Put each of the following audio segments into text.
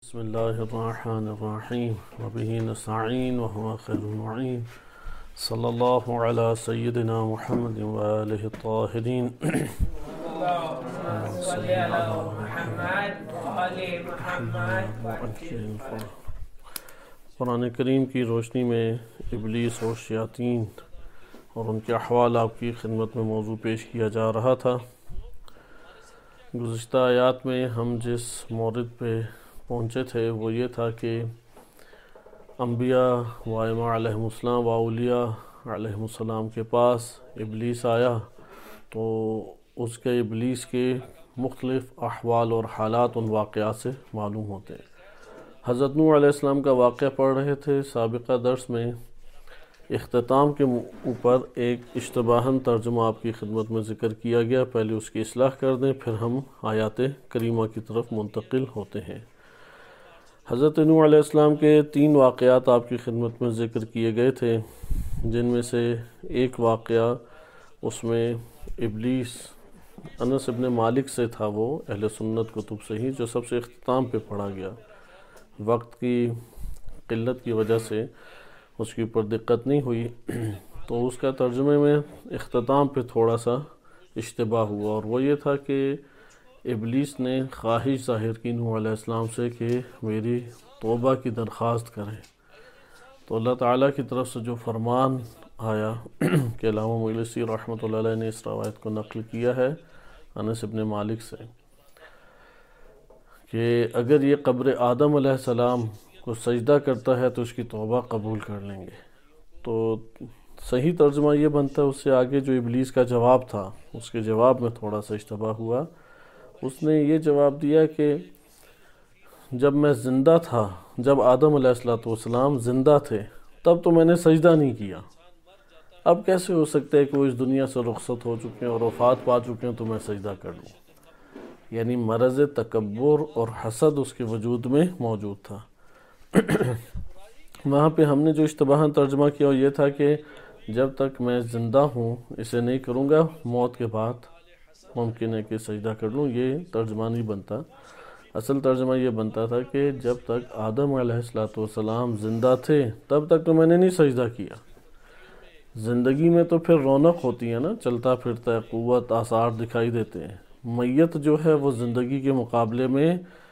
بسم اللہ الرحمن الرحیم وبہ نستعین وهو خیر المعین صلی اللہ علی سیدنا محمد وآلہ الطاہرین قرآن کریم کی روشنی میں ابلیس اور شیاطین اور ان کے احوال آپ کی خدمت میں موضوع پیش کیا جا رہا تھا۔ گزشتہ آیات میں ہم جس مورد پہ پہنچے تھے وہ یہ تھا کہ انبیاء و ائمہ علیہم السلام و اولیاء علیہم السلام کے پاس ابلیس آیا تو اس کے ابلیس کے مختلف احوال اور حالات ان واقعات سے معلوم ہوتے ہیں۔ حضرت نوح علیہ السلام کا واقعہ پڑھ رہے تھے۔ سابقہ درس میں اختتام کے اوپر ایک اشتباہاً ترجمہ آپ کی خدمت میں ذکر کیا گیا، پہلے اس کی اصلاح کر دیں پھر ہم آیات کریمہ کی طرف منتقل ہوتے ہیں۔ حضرت نوح علیہ السلام کے 3 واقعات آپ کی خدمت میں ذکر کیے گئے تھے، جن میں سے ایک واقعہ اس میں ابلیس انس ابن مالک سے تھا، وہ اہل سنت کتب سے ہی، جو سب سے اختتام پہ پڑھا گیا۔ وقت کی قلت کی وجہ سے اس کے اوپر دقت نہیں ہوئی تو اس کا ترجمے میں اختتام پہ تھوڑا سا اشتباہ ہوا، اور وہ یہ تھا کہ ابلیس نے خواہش ظاہر کی نوح علیہ السلام سے کہ میری توبہ کی درخواست کریں، تو اللہ تعالیٰ کی طرف سے جو فرمان آیا کہ علامہ مجلسی رحمۃ اللہ علیہ نے اس روایت کو نقل کیا ہے انس ابن مالک سے کہ اگر یہ قبر آدم علیہ السلام کو سجدہ کرتا ہے تو اس کی توبہ قبول کر لیں گے۔ تو صحیح ترجمہ یہ بنتا ہے، اس سے آگے جو ابلیس کا جواب تھا اس کے جواب میں تھوڑا سا اشتباہ ہوا۔ اس نے یہ جواب دیا کہ جب میں زندہ تھا، جب آدم علیہ السلام زندہ تھے تب تو میں نے سجدہ نہیں کیا، اب کیسے ہو سکتا ہے کہ وہ اس دنیا سے رخصت ہو چکے ہیں اور وفات پا چکے ہیں تو میں سجدہ کر لوں؟ یعنی مرض تکبر اور حسد اس کے وجود میں موجود تھا۔ وہاں پہ ہم نے جو اشتباہاً ترجمہ کیا وہ یہ تھا کہ جب تک میں زندہ ہوں اسے نہیں کروں گا، موت کے بعد ممکن ہے کہ سجدہ کر لوں۔ یہ ترجمہ نہیں بنتا، اصل ترجمہ یہ بنتا تھا کہ جب تک آدم علیہ السلام زندہ تھے تب تک تو میں نے نہیں سجدہ کیا۔ زندگی میں تو پھر رونق ہوتی ہے نا، چلتا پھرتا ہے، قوت آثار دکھائی دیتے ہیں۔ میت جو ہے وہ زندگی کے مقابلے میں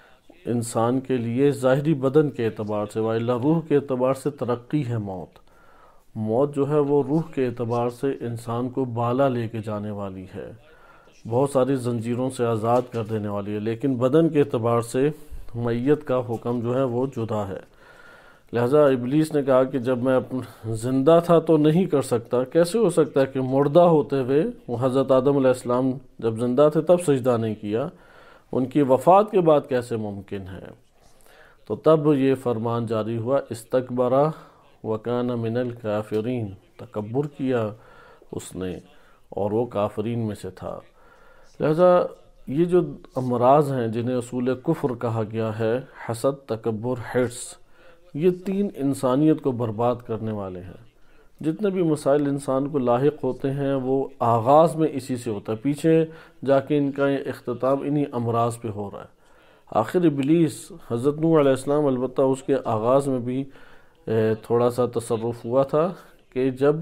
انسان کے لیے ظاہری بدن کے اعتبار سے وَإِلَّا روح کے اعتبار سے ترقی ہے موت۔ موت جو ہے وہ روح کے اعتبار سے انسان کو بالا لے کے جانے والی ہے، بہت ساری زنجیروں سے آزاد کر دینے والی ہے، لیکن بدن کے اعتبار سے میت کا حکم جو ہے وہ جدا ہے۔ لہٰذا ابلیس نے کہا کہ جب میں زندہ تھا تو نہیں کر سکتا، کیسے ہو سکتا ہے کہ مردہ ہوتے ہوئے وہ حضرت آدم علیہ السلام جب زندہ تھے تب سجدہ نہیں کیا، ان کی وفات کے بعد کیسے ممکن ہے؟ تو تب یہ فرمان جاری ہوا، استکبرا وکان من الکافرین، تکبر کیا اس نے اور وہ کافرین میں سے تھا۔ لہذا یہ جو امراض ہیں جنہیں اصول کفر کہا گیا ہے، حسد، تکبر، حرص، یہ 3 انسانیت کو برباد کرنے والے ہیں۔ جتنے بھی مسائل انسان کو لاحق ہوتے ہیں وہ آغاز میں اسی سے ہوتا ہے، پیچھے جا کے ان کا اختتام انہی امراض پہ ہو رہا ہے۔ آخر ابلیس حضرت نوح علیہ السلام، البتہ اس کے آغاز میں بھی تھوڑا سا تصرف ہوا تھا کہ جب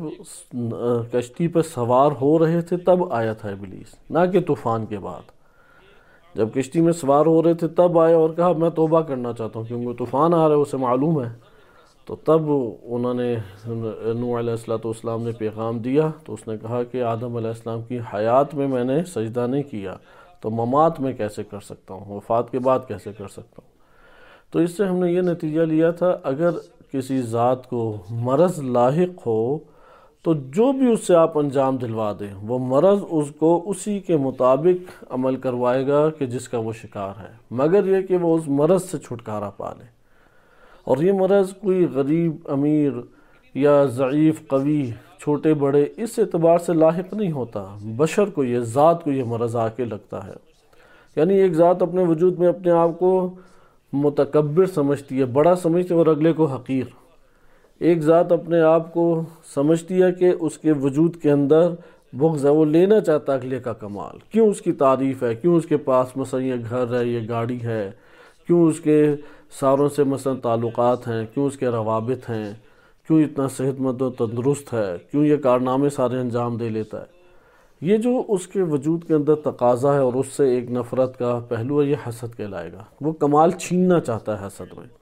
کشتی پہ سوار ہو رہے تھے تب آیا تھا ابلیس، نہ کہ طوفان کے بعد۔ جب کشتی میں سوار ہو رہے تھے تب آیا اور کہا میں توبہ کرنا چاہتا ہوں کیونکہ طوفان آ رہا ہے، اسے معلوم ہے۔ تو تب انہوں نے نوح علیہ السلام نے پیغام دیا تو اس نے کہا کہ آدم علیہ السلام کی حیات میں میں نے سجدہ نہیں کیا تو ممات میں کیسے کر سکتا ہوں، وفات کے بعد کیسے کر سکتا ہوں؟ تو اس سے ہم نے یہ نتیجہ لیا تھا اگر کسی ذات کو مرض لاحق ہو تو جو بھی اس سے آپ انجام دلوا دیں وہ مرض اس کو اسی کے مطابق عمل کروائے گا کہ جس کا وہ شکار ہے، مگر یہ کہ وہ اس مرض سے چھٹکارا پا لے۔ اور یہ مرض کوئی غریب امیر یا ضعیف قوی، چھوٹے بڑے، اس اعتبار سے لاحق نہیں ہوتا، بشر کو یہ ذات کو یہ مرض آ کے لگتا ہے۔ یعنی ایک ذات اپنے وجود میں اپنے آپ کو متکبر سمجھتی ہے، بڑا سمجھتی ہے اور اگلے کو حقیر۔ ایک ذات اپنے آپ کو سمجھتی ہے کہ اس کے وجود کے اندر بغض ہے، وہ لینا چاہتا ہے اگلے کا کمال، کیوں اس کی تعریف ہے، کیوں اس کے پاس مثلا یہ گھر ہے، یہ گاڑی ہے، کیوں اس کے ساروں سے مثلا تعلقات ہیں، کیوں اس کے روابط ہیں، کیوں اتنا صحت مند و تندرست ہے، کیوں یہ کارنامے سارے انجام دے لیتا ہے۔ یہ جو اس کے وجود کے اندر تقاضا ہے اور اس سے ایک نفرت کا پہلو ہے، یہ حسد کہلائے گا۔ وہ کمال چھیننا چاہتا ہے حسد میں۔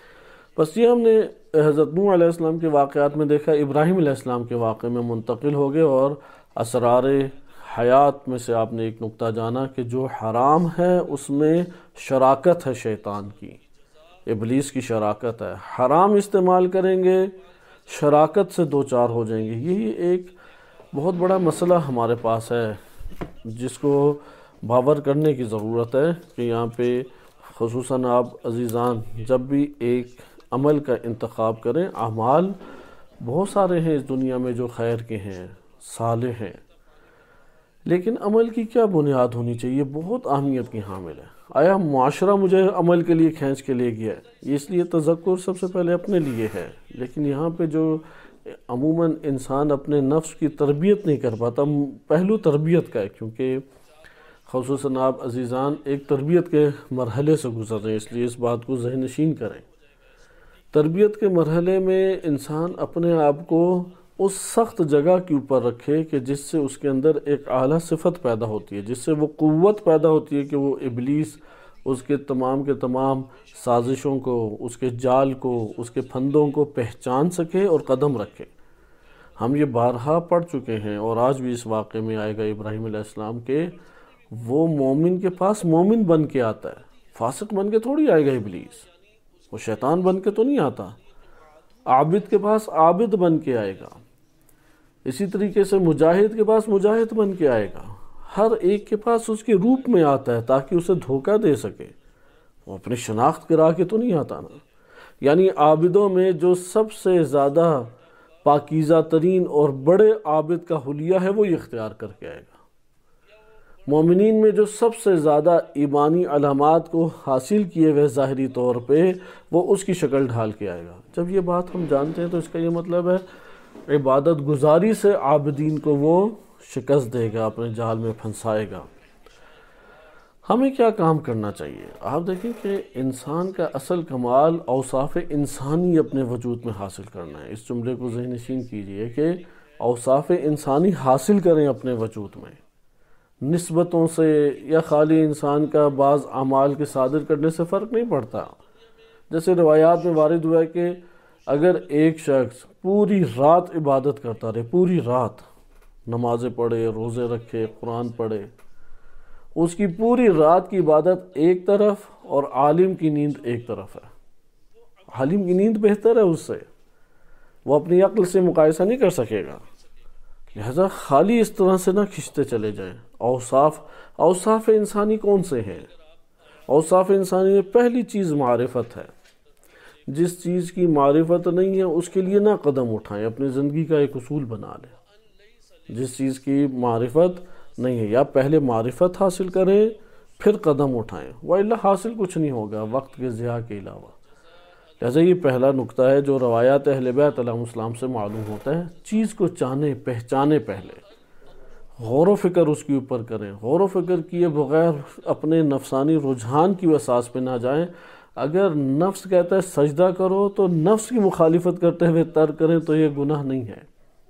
بس یہ ہم نے حضرت نوح علیہ السلام کے واقعات میں دیکھا، ابراہیم علیہ السلام کے واقعے میں منتقل ہو گئے، اور اسرار حیات میں سے آپ نے ایک نقطہ جانا کہ جو حرام ہے اس میں شراکت ہے شیطان کی، ابلیس کی شراکت ہے۔ حرام استعمال کریں گے، شراکت سے دو چار ہو جائیں گے۔ یہی ایک بہت بڑا مسئلہ ہمارے پاس ہے جس کو باور کرنے کی ضرورت ہے کہ یہاں پہ خصوصاً آپ عزیزان جب بھی ایک عمل کا انتخاب کریں، اعمال بہت سارے ہیں اس دنیا میں جو خیر کے ہیں، صالح ہیں، لیکن عمل کی کیا بنیاد ہونی چاہیے؟ بہت اہمیت کی حامل ہے۔ آیا معاشرہ مجھے عمل کے لیے کھینچ کے لے گیا ہے؟ اس لیے تذکر سب سے پہلے اپنے لیے ہے، لیکن یہاں پہ جو عموماً انسان اپنے نفس کی تربیت نہیں کر پاتا، پہلو تربیت کا ہے، کیونکہ خصوصاً آپ عزیزان ایک تربیت کے مرحلے سے گزر رہے ہیں، اس لیے اس بات کو ذہن نشین کریں۔ تربیت کے مرحلے میں انسان اپنے آپ کو اس سخت جگہ کے اوپر رکھے کہ جس سے اس کے اندر ایک اعلیٰ صفت پیدا ہوتی ہے، جس سے وہ قوت پیدا ہوتی ہے کہ وہ ابلیس اس کے تمام سازشوں کو، اس کے جال کو، اس کے پھندوں کو پہچان سکے اور قدم رکھے۔ ہم یہ بارہا پڑھ چکے ہیں اور آج بھی اس واقعے میں آئے گا ابراہیم علیہ السلام کے، وہ مومن کے پاس مومن بن کے آتا ہے، فاسق بن کے تھوڑی آئے گا ابلیس، وہ شیطان بن کے تو نہیں آتا، عابد کے پاس عابد بن کے آئے گا، اسی طریقے سے مجاہد کے پاس مجاہد بن کے آئے گا، ہر ایک کے پاس اس کے روپ میں آتا ہے تاکہ اسے دھوکہ دے سکے، وہ اپنی شناخت کرا کے تو نہیں آتا نا۔ یعنی عابدوں میں جو سب سے زیادہ پاکیزہ ترین اور بڑے عابد کا حلیہ ہے وہ یہ اختیار کر کے آئے گا۔ مومنین میں جو سب سے زیادہ ایمانی علامات کو حاصل کیے ہوئے ظاہری طور پہ وہ اس کی شکل ڈھال کے آئے گا۔ جب یہ بات ہم جانتے ہیں تو اس کا یہ مطلب ہے عبادت گزاری سے عابدین کو وہ شکست دے گا، اپنے جال میں پھنسائے گا۔ ہمیں کیا کام کرنا چاہیے؟ آپ دیکھیں کہ انسان کا اصل کمال اوصاف انسانی اپنے وجود میں حاصل کرنا ہے۔ اس جملے کو ذہن نشین کیجئے کہ اوصاف انسانی حاصل کریں اپنے وجود میں، نسبتوں سے یا خالی انسان کا بعض اعمال کے صادر کرنے سے فرق نہیں پڑتا۔ جیسے روایات میں وارد ہوا ہے کہ اگر ایک شخص پوری رات عبادت کرتا رہے، پوری رات نمازیں پڑھے، روزے رکھے، قرآن پڑھے، اس کی پوری رات کی عبادت ایک طرف اور عالم کی نیند ایک طرف ہے، عالم کی نیند بہتر ہے اس سے، وہ اپنی عقل سے مقایسہ نہیں کر سکے گا۔ لہذا خالی اس طرح سے نہ کھنچتے چلے جائیں۔ اوصاف انسانی کون سے ہیں؟ اوصاف انسانی میں پہلی چیز معرفت ہے۔ جس چیز کی معرفت نہیں ہے اس کے لیے نہ قدم اٹھائیں، اپنی زندگی کا ایک اصول بنا لیں۔ جس چیز کی معرفت نہیں ہے، یا پہلے معرفت حاصل کریں پھر قدم اٹھائیں، وَإِلَّا حاصل کچھ نہیں ہوگا وقت کے ضیاع کے علاوہ۔ لہذا یہ پہلا نقطہ ہے جو روایات اہل بیت علیہ السلام سے معلوم ہوتا ہے۔ چیز کو جانیں، پہچانے، پہلے غور و فکر اس کے اوپر کریں، غور و فکر کیے بغیر اپنے نفسانی رجحان کی اساس پہ نہ جائیں۔ اگر نفس کہتا ہے سجدہ کرو تو نفس کی مخالفت کرتے ہوئے ترک کریں تو یہ گناہ نہیں ہے۔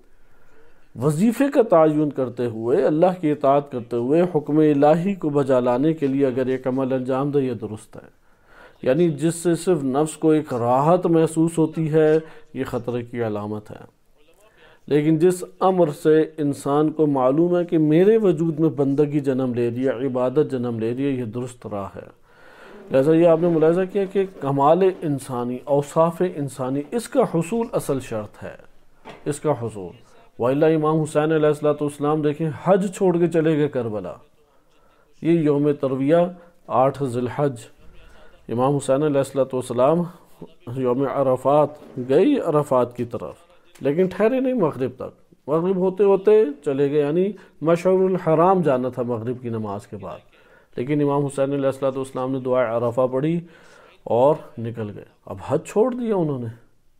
وظیفے کا تعین کرتے ہوئے، اللہ کی اطاعت کرتے ہوئے، حکم الہی کو بجا لانے کے لیے اگر ایک عمل انجام دے یہ درست ہے۔ یعنی جس سے صرف نفس کو ایک راحت محسوس ہوتی ہے یہ خطرے کی علامت ہے، لیکن جس امر سے انسان کو معلوم ہے کہ میرے وجود میں بندگی جنم لے رہی ہے، عبادت جنم لے رہی ہے، یہ درست راہ ہے۔ لہذا یہ آپ نے ملاحظہ کیا کہ کمال انسانی، اوصاف انسانی، اس کا حصول اصل شرط ہے، اس کا حصول۔ وَإِلَّا امام حسین علیہ السلام دیکھیں حج چھوڑ کے چلے گئے کربلا، یہ یوم ترویہ 8 ذی الحج، امام حسین علیہ السلام یوم عرفات گئی عرفات کی طرف، لیکن ٹھہرے نہیں مغرب تک، مغرب ہوتے ہوتے چلے گئے، یعنی مشعر الحرام جانا تھا مغرب کی نماز کے بعد، لیکن امام حسین علیہ السلام نے دعائے عرفہ پڑھی اور نکل گئے۔ اب حج چھوڑ دیا انہوں نے۔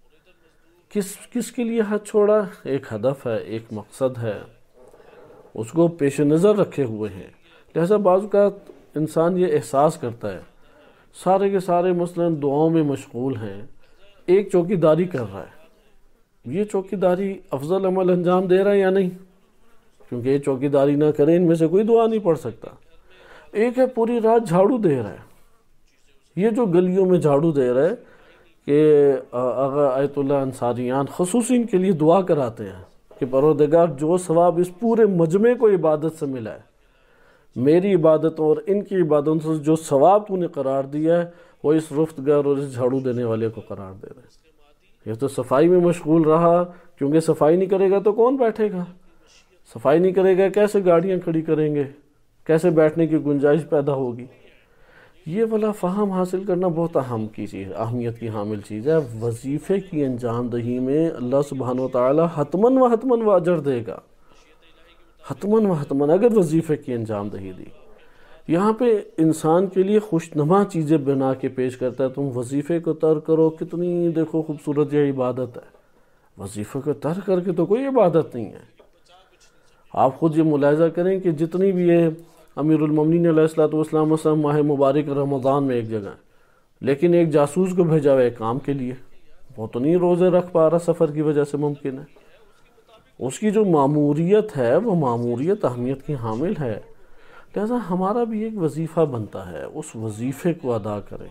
کس کے لیے حج چھوڑا؟ ایک ہدف ہے، ایک مقصد ہے، اس کو پیش نظر رکھے ہوئے ہیں۔ لہذا بعض اوقات انسان یہ احساس کرتا ہے سارے کے سارے مثلاً دعاؤں میں مشغول ہیں، ایک چوکی داری کر رہا ہے، یہ چوکی داری افضل عمل انجام دے رہا ہے یا نہیں؟ کیونکہ یہ چوکی داری نہ کرے ان میں سے کوئی دعا نہیں پڑھ سکتا۔ ایک ہے پوری رات جھاڑو دے رہا ہے، یہ جو گلیوں میں جھاڑو دے رہا ہے کہ آغا آیت اللہ انصاریان خصوصی ان کے لیے دعا کراتے ہیں کہ پروردگار جو ثواب اس پورے مجمع کو عبادت سے ملا ہے، میری عبادتوں اور ان کی عبادتوں سے جو ثواب تو نے قرار دیا ہے، وہ اس رفتگر اور اس جھاڑو دینے والے کو قرار دے رہے ہیں۔ یہ تو صفائی میں مشغول رہا، کیونکہ صفائی نہیں کرے گا تو کون بیٹھے گا؟ صفائی نہیں کرے گا کیسے گاڑیاں کھڑی کریں گے، کیسے بیٹھنے کی گنجائش پیدا ہوگی؟ یہ والا فہم حاصل کرنا بہت اہم کی چیز، اہمیت کی حامل چیز ہے۔ وظیفے کی انجام دہی میں اللہ سبحانہ وتعالی حتماً و اجر دے گا، حتماً و حتماً، اگر وظیفے کی انجام دہی دی۔ یہاں پہ انسان کے لیے خوشنما چیزیں بنا کے پیش کرتا ہے، تم وظیفے کو ترک کرو، کتنی دیکھو خوبصورت یہ عبادت ہے۔ وظیفے کو ترک کر کے تو کوئی عبادت نہیں ہے۔ آپ خود یہ ملاحظہ کریں کہ جتنی بھی یہ امیر المومنین علیہ السلام ماہ مبارک رمضان میں ایک جگہ ہے، لیکن ایک جاسوس کو بھیجا ہوا ہے کام کے لیے، وہ تو نہیں روزے رکھ پا رہا، سفر کی وجہ سے ممکن ہے۔ اس کی جو ماموریت ہے وہ ماموریت اہمیت کی حامل ہے، لہذا ہمارا بھی ایک وظیفہ بنتا ہے، اس وظیفے کو ادا کریں۔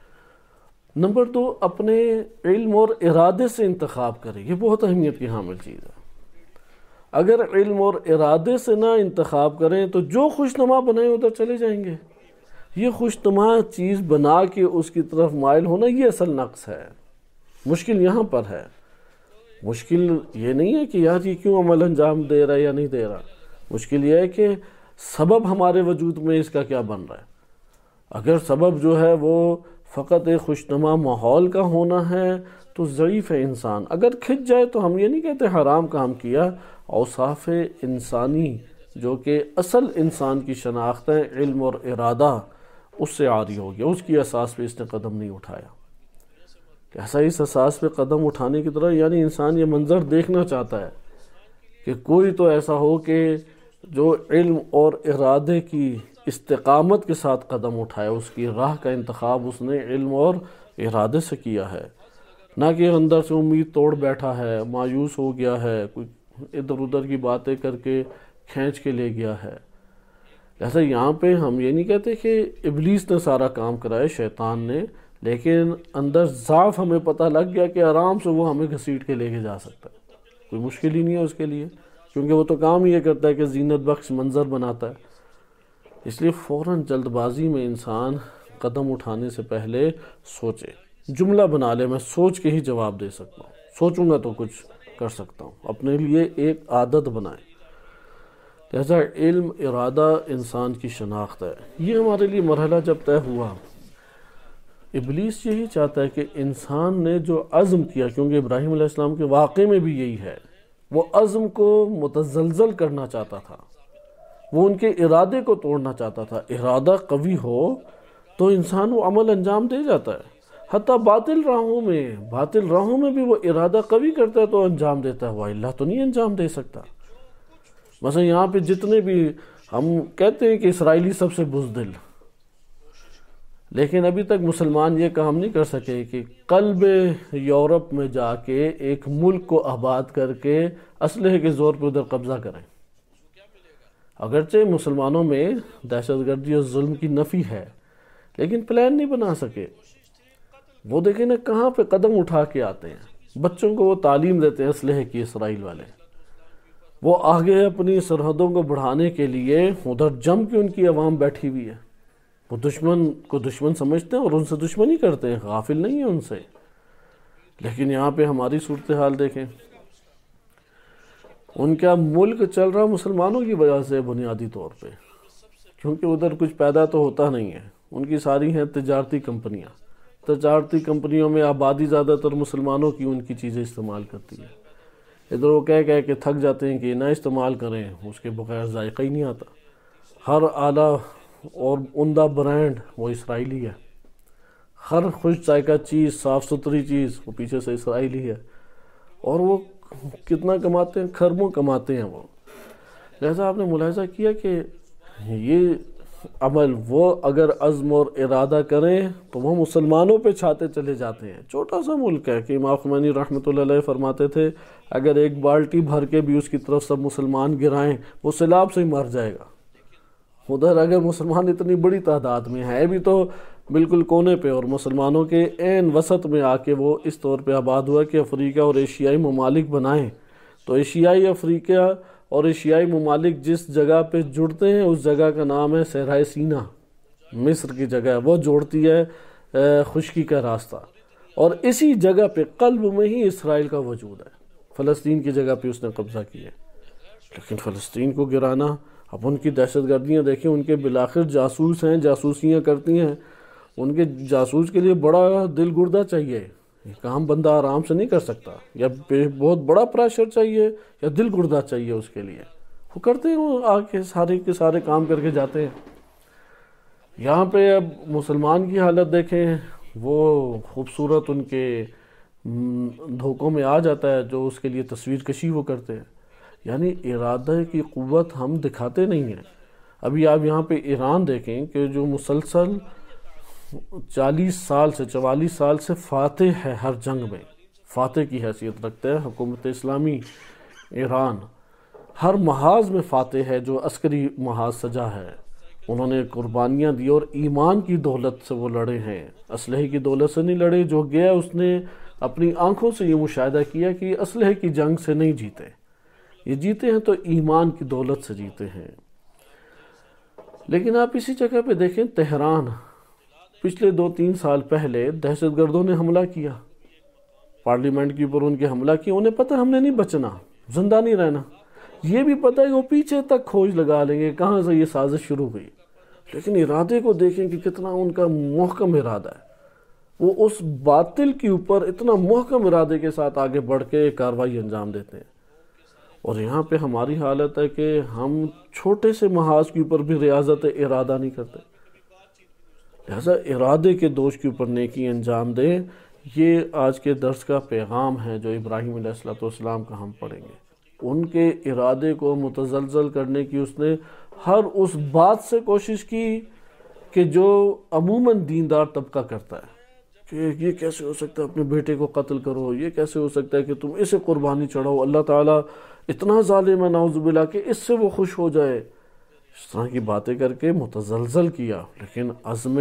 نمبر 2، اپنے علم اور ارادے سے انتخاب کریں، یہ بہت اہمیت کی حامل چیز ہے۔ اگر علم اور ارادے سے نہ انتخاب کریں تو جو خوشنما بنائیں ادھر چلے جائیں گے۔ یہ خوشنما چیز بنا کے اس کی طرف مائل ہونا، یہ اصل نقص ہے۔ مشکل یہاں پر ہے، مشکل یہ نہیں ہے کہ یار یہ کیوں عمل انجام دے رہا ہے یا نہیں دے رہا، مشکل یہ ہے کہ سبب ہمارے وجود میں اس کا کیا بن رہا ہے۔ اگر سبب جو ہے وہ فقط ایک خوشنما ماحول کا ہونا ہے تو ضعیف ہے انسان۔ اگر کھچ جائے تو ہم یہ نہیں کہتے حرام کام کیا، اوصاف انسانی جو کہ اصل انسان کی شناخت ہے، علم اور ارادہ، اس سے عاری ہو گیا، اس کی اساس پہ اس نے قدم نہیں اٹھایا۔ ایسا اس اساس پہ قدم اٹھانے کی طرح، یعنی انسان یہ منظر دیکھنا چاہتا ہے کہ کوئی تو ایسا ہو کہ جو علم اور ارادے کی استقامت کے ساتھ قدم اٹھائے، اس کی راہ کا انتخاب اس نے علم اور ارادے سے کیا ہے، نہ کہ اندر سے امید توڑ بیٹھا ہے، مایوس ہو گیا ہے، کوئی ادھر ادھر کی باتیں کر کے کھینچ کے لے گیا ہے۔ لہذا یہاں پہ ہم یہ نہیں کہتے کہ ابلیس نے سارا کام کرایا، شیطان نے، لیکن اندر ضعف ہمیں پتہ لگ گیا کہ آرام سے وہ ہمیں گھسیٹ کے لے کے جا سکتا ہے، کوئی مشکل ہی نہیں ہے اس کے لیے، کیونکہ وہ تو کام یہ کرتا ہے کہ زینت بخش منظر بناتا ہے۔ اس لیے فوراً جلد بازی میں انسان قدم اٹھانے سے پہلے سوچے، جملہ بنا لے میں سوچ کے ہی جواب دے سکتا ہوں، سوچوں گا تو کچھ کر سکتا ہوں، اپنے لیے ایک عادت بنائیں۔ لہذا علم ارادہ انسان کی شناخت ہے، یہ ہمارے لیے مرحلہ جب طے ہوا، ابلیس یہی چاہتا ہے کہ انسان نے جو عزم کیا، کیونکہ ابراہیم علیہ السلام کے واقعے میں بھی یہی ہے، وہ عزم کو متزلزل کرنا چاہتا تھا، وہ ان کے ارادے کو توڑنا چاہتا تھا۔ ارادہ قوی ہو تو انسان وہ عمل انجام دے جاتا ہے، حتیٰ باطل راہوں میں بھی وہ ارادہ قوی کرتا ہے تو انجام دیتا ہے، وہ اللہ تو نہیں انجام دے سکتا۔ مثلا یہاں پہ جتنے بھی ہم کہتے ہیں کہ اسرائیلی سب سے بزدل، لیکن ابھی تک مسلمان یہ کام نہیں کر سکے کہ قلب یورپ میں جا کے ایک ملک کو آباد کر کے اسلحے کے زور پہ ادھر قبضہ کریں۔ اگرچہ مسلمانوں میں دہشت گردی اور ظلم کی نفی ہے، لیکن پلان نہیں بنا سکے۔ وہ دیکھیں نا کہاں پہ قدم اٹھا کے آتے ہیں، بچوں کو وہ تعلیم دیتے ہیں اسلحے کی، اسرائیل والے، وہ آگے اپنی سرحدوں کو بڑھانے کے لیے ادھر جم کے ان کی عوام بیٹھی ہوئی ہے، وہ دشمن کو دشمن سمجھتے ہیں اور ان سے دشمنی کرتے ہیں، غافل نہیں ہیں ان سے۔ لیکن یہاں پہ ہماری صورتحال دیکھیں، ان کا ملک چل رہا مسلمانوں کی وجہ سے بنیادی طور پہ، کیونکہ ادھر کچھ پیدا تو ہوتا نہیں ہے، ان کی ساری ہیں تجارتی کمپنیاں، تجارتی کمپنیوں میں آبادی زیادہ تر مسلمانوں کی ان کی چیزیں استعمال کرتی ہے، ادھر وہ کہہ کے تھک جاتے ہیں کہ نہ استعمال کریں، اس کے بغیر ذائقہ ہی نہیں آتا۔ ہر اعلیٰ اور عمدہ برانڈ وہ اسرائیلی ہے، ہر خوش ذائقہ چیز، صاف ستھری چیز وہ پیچھے سے اسرائیلی ہے، اور وہ کتنا کماتے ہیں، کھربوں کماتے ہیں وہ۔ لہذا آپ نے ملاحظہ کیا کہ یہ عمل وہ اگر عزم اور ارادہ کریں تو وہ مسلمانوں پہ چھاتے چلے جاتے ہیں۔ چھوٹا سا ملک ہے کہ امام خمینی رحمۃ اللہ علیہ فرماتے تھے اگر ایک بالٹی بھر کے بھی اس کی طرف سب مسلمان گرائیں وہ سیلاب سے ہی مر جائے گا۔ ادھر اگر مسلمان اتنی بڑی تعداد میں ہے بھی تو بالکل کونے پہ، اور مسلمانوں کے عین وسط میں آ کے وہ اس طور پہ آباد ہوا کہ افریقہ اور ایشیائی ممالک بنائیں، تو ایشیائی افریقہ اور ایشیائی ممالک جس جگہ پہ جڑتے ہیں اس جگہ کا نام ہے صحرائے سینا، مصر کی جگہ ہے، وہ جوڑتی ہے خشکی کا راستہ، اور اسی جگہ پہ قلب میں ہی اسرائیل کا وجود ہے۔ فلسطین کی جگہ پہ اس نے قبضہ کیا، لیکن فلسطین کو گرانا، اب ان کی دہشت گردیاں دیکھیں، ان کے بالآخر جاسوس ہیں، جاسوسیاں کرتی ہیں، ان کے جاسوس کے لیے بڑا دل گردہ چاہیے، یہ کام بندہ آرام سے نہیں کر سکتا، یا بہت بڑا پریشر چاہیے یا دل گردہ چاہیے اس کے لیے، وہ کرتے ہیں، وہ آ کے سارے کے سارے کام کر کے جاتے ہیں۔ یہاں پہ اب مسلمان کی حالت دیکھیں، وہ خوبصورت ان کے دھوکوں میں آ جاتا ہے جو اس کے لیے تصویر کشی وہ کرتے ہیں، یعنی ارادہ کی قوت ہم دکھاتے نہیں ہیں۔ ابھی آپ یہاں پہ ایران دیکھیں کہ جو مسلسل 44 سال سے فاتح ہے، ہر جنگ میں فاتح کی حیثیت رکھتا ہے، حکومت اسلامی ایران ہر محاذ میں فاتح ہے، جو عسکری محاذ سجا ہے، انہوں نے قربانیاں دی اور ایمان کی دولت سے وہ لڑے ہیں، اسلحے کی دولت سے نہیں لڑے۔ جو گیا اس نے اپنی آنکھوں سے یہ مشاہدہ کیا کہ یہ اسلحے کی جنگ سے نہیں جیتے، یہ جیتے ہیں تو ایمان کی دولت سے جیتے ہیں۔ لیکن آپ اسی جگہ پہ دیکھیں تہران، پچھلے 2-3 سال پہلے دہشت گردوں نے حملہ کیا، پارلیمنٹ کے اوپر ان کے حملہ کیا، انہیں پتہ ہم نے نہیں بچنا، زندہ نہیں رہنا، یہ بھی پتہ ہے کہ وہ پیچھے تک کھوج لگا لیں گے کہاں سے یہ سازش شروع ہوئی، لیکن ارادے کو دیکھیں کہ کتنا ان کا محکم ارادہ ہے، وہ اس باطل کے اوپر اتنا محکم ارادے کے ساتھ آگے بڑھ کے کارروائی انجام دیتے ہیں۔ اور یہاں پہ ہماری حالت ہے کہ ہم چھوٹے سے محاذ کے اوپر بھی ریاضت ارادہ نہیں کرتے، لہذا ارادے کے دوش کے اوپر نیکی انجام دیں، یہ آج کے درس کا پیغام ہے جو ابراہیم علیہ السلام کا ہم پڑھیں گے۔ ان کے ارادے کو متزلزل کرنے کی اس نے ہر اس بات سے کوشش کی کہ جو عموماً دیندار طبقہ کرتا ہے، کہ یہ کیسے ہو سکتا ہے اپنے بیٹے کو قتل کرو، یہ کیسے ہو سکتا ہے کہ تم اسے قربانی چڑھاؤ، اللہ تعالیٰ اتنا ظالم ہے نعوذ باللہ کہ اس سے وہ خوش ہو جائے، اس طرح کی باتیں کر کے متزلزل کیا۔ لیکن عزم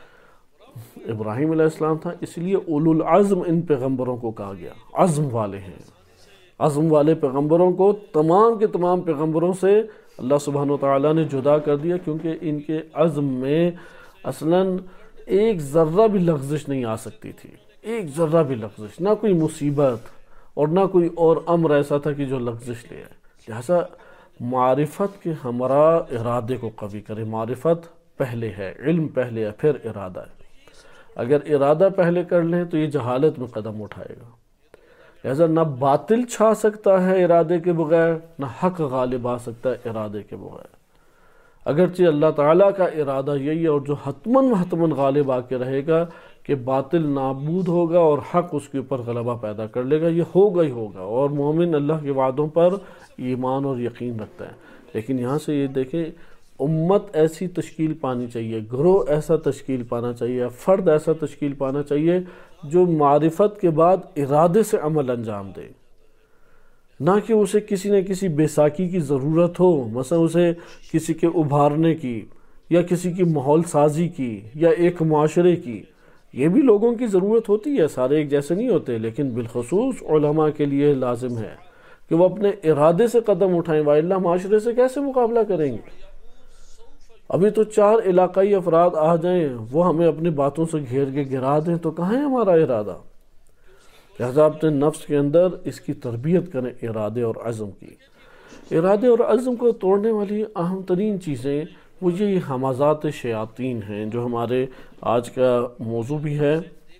ابراہیم علیہ السلام تھا، اس لیے اولو العزم ان پیغمبروں کو کہا گیا، عزم والے ہیں، عزم والے پیغمبروں کو تمام کے تمام پیغمبروں سے اللہ سبحانہ وتعالیٰ نے جدا کر دیا، کیونکہ ان کے عزم میں اصلاً ایک ذرہ بھی لغزش نہیں آ سکتی تھی، ایک ذرہ بھی لغزش، نہ کوئی مصیبت اور نہ کوئی اور امر ایسا تھا کہ جو لغزش لے آئے۔ لہٰذا معرفت کے ہمراہ ارادے کو قوی کرے، معرفت پہلے ہے، علم پہلے ہے، پھر ارادہ ہے۔ اگر ارادہ پہلے کر لیں تو یہ جہالت میں قدم اٹھائے گا، لہذا نہ باطل چھا سکتا ہے ارادے کے بغیر، نہ حق غالب آ سکتا ہے ارادے کے بغیر۔ اگرچہ اللہ تعالیٰ کا ارادہ یہی ہے، اور جو حتماً غالب آ کے رہے گا کہ باطل نابود ہوگا اور حق اس کے اوپر غلبہ پیدا کر لے گا، یہ ہوگا ہی ہوگا، اور مومن اللہ کے وعدوں پر ایمان اور یقین رکھتا ہے۔ لیکن یہاں سے یہ دیکھیں، امت ایسی تشکیل پانی چاہیے، گروہ ایسا تشکیل پانا چاہیے، فرد ایسا تشکیل پانا چاہیے جو معرفت کے بعد ارادے سے عمل انجام دے، نہ کہ اسے کسی نہ کسی بیساکی کی ضرورت ہو، مثلا اسے کسی کے ابھارنے کی یا کسی کی ماحول سازی کی یا ایک معاشرے کی، یہ بھی لوگوں کی ضرورت ہوتی ہے، سارے ایک جیسے نہیں ہوتے، لیکن بالخصوص علماء کے لیے لازم ہے کہ وہ اپنے ارادے سے قدم اٹھائیں، وإلا معاشرے سے کیسے مقابلہ کریں گے؟ ابھی تو 4 علاقائی افراد آ جائیں، وہ ہمیں اپنی باتوں سے گھیر کے گرا دیں، تو کہاں ہے ہمارا ارادہ؟ لہذا اپنے نفس کے اندر اس کی تربیت کریں، ارادے اور عزم کی۔ ارادے اور عزم کو توڑنے والی اہم ترین چیزیں وہ یہ ہمازات شیاطین ہیں، جو ہمارے آج کا موضوع بھی ہے،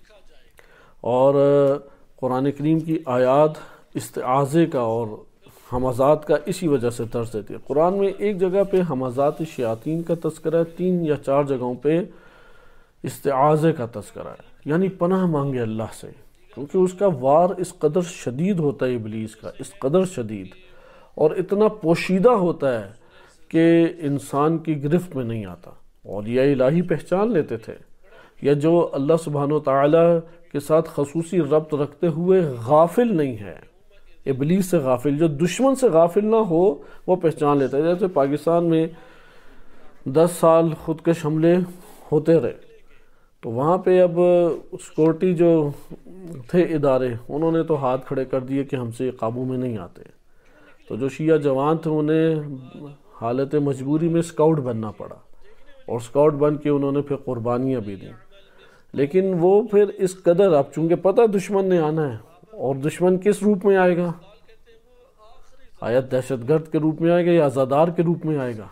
اور قرآن کریم کی آیات استعاذے کا اور ہمازات کا اسی وجہ سے درس دیتی ہے۔ قرآن میں ایک جگہ پہ ہمازات شیاطین کا تذکرہ ہے، 3 یا 4 جگہوں پہ استعاذے کا تذکرہ ہے، یعنی پناہ مانگے اللہ سے، کیونکہ اس کا وار اس قدر شدید ہوتا ہے، ابلیس کا اس قدر شدید اور اتنا پوشیدہ ہوتا ہے کہ انسان کی گرفت میں نہیں آتا۔ اور یہ الہی پہچان لیتے تھے، یا جو اللہ سبحانہ و تعالیٰ کے ساتھ خصوصی ربط رکھتے ہوئے غافل نہیں ہے، ابلیس سے غافل، جو دشمن سے غافل نہ ہو، وہ پہچان لیتا ہے۔ جیسے پاکستان میں 10 سال خودکش حملے ہوتے رہے، تو وہاں پہ اب سیکورٹی جو تھے ادارے، انہوں نے تو ہاتھ کھڑے کر دیے کہ ہم سے قابو میں نہیں آتے، تو جو شیعہ جوان تھے انہیں حالت مجبوری میں سکاؤٹ بننا پڑا، اور سکاؤٹ بن کے انہوں نے پھر قربانیاں بھی دیں۔ لیکن وہ پھر اس قدر، اب چونکہ پتہ دشمن نے آنا ہے، اور دشمن کس روپ میں آئے گا؟ آیا دہشت گرد کے روپ میں آئے گا یا عزادار کے روپ میں آئے گا؟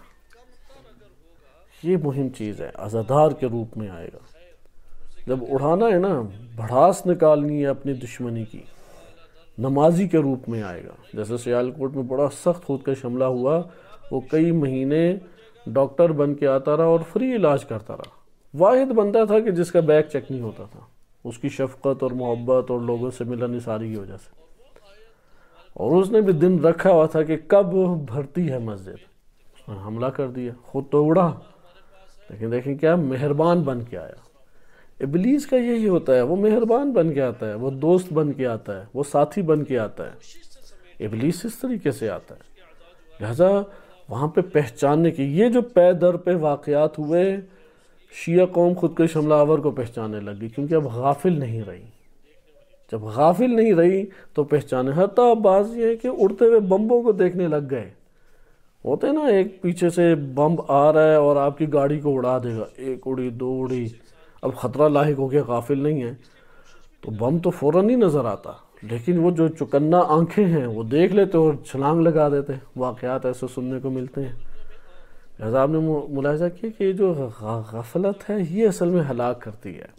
یہ مہم چیز ہے، عزادار کے روپ میں آئے گا۔ جب اڑانا ہے نا، بھڑاس نکالنی ہے اپنی دشمنی کی، نمازی کے روپ میں آئے گا۔ جیسے سیالکوٹ میں بڑا سخت خودکش حملہ ہوا، وہ کئی مہینے ڈاکٹر بن کے آتا رہا اور فری علاج کرتا رہا، واحد بندہ تھا کہ جس کا بیگ چیک نہیں ہوتا تھا، اس کی شفقت اور محبت اور لوگوں سے ملن ساری کی وجہ سے۔ اور اس نے بھی دن رکھا ہوا تھا کہ کب بھرتی ہے مسجد، اس نے حملہ کر دیا، خود تو اڑا، لیکن دیکھیں کیا مہربان بن کے آیا۔ ابلیس کا یہی ہوتا ہے، وہ مہربان بن کے آتا ہے، وہ دوست بن کے آتا ہے، وہ ساتھی بن کے آتا ہے۔ ابلیس اس طریقے سے آتا ہے۔ لہذا وہاں پہ پہچاننے کی، یہ جو پے در پہ واقعات ہوئے، شیعہ قوم خودکش حملہ آور کو پہچاننے لگی، کیونکہ اب غافل نہیں رہی۔ جب غافل نہیں رہی تو پہچانے، حتیٰ بعض یہ ہے کہ اڑتے ہوئے بمبوں کو دیکھنے لگ گئے۔ ہوتے نا، ایک پیچھے سے بم آ رہا ہے اور آپ کی گاڑی کو اڑا دے گا، ایک اڑی، دو اڑی، اب خطرہ لاحق ہو گیا، غافل نہیں ہے تو بم تو فوراً نہیں نظر آتا، لیکن وہ جو چکنا آنکھیں ہیں وہ دیکھ لیتے اور چھلانگ لگا دیتے۔ واقعات ایسے سننے کو ملتے ہیں۔ لہذا آپ نے ملاحظہ کیا کہ یہ جو غفلت ہے یہ اصل میں ہلاک کرتی ہے۔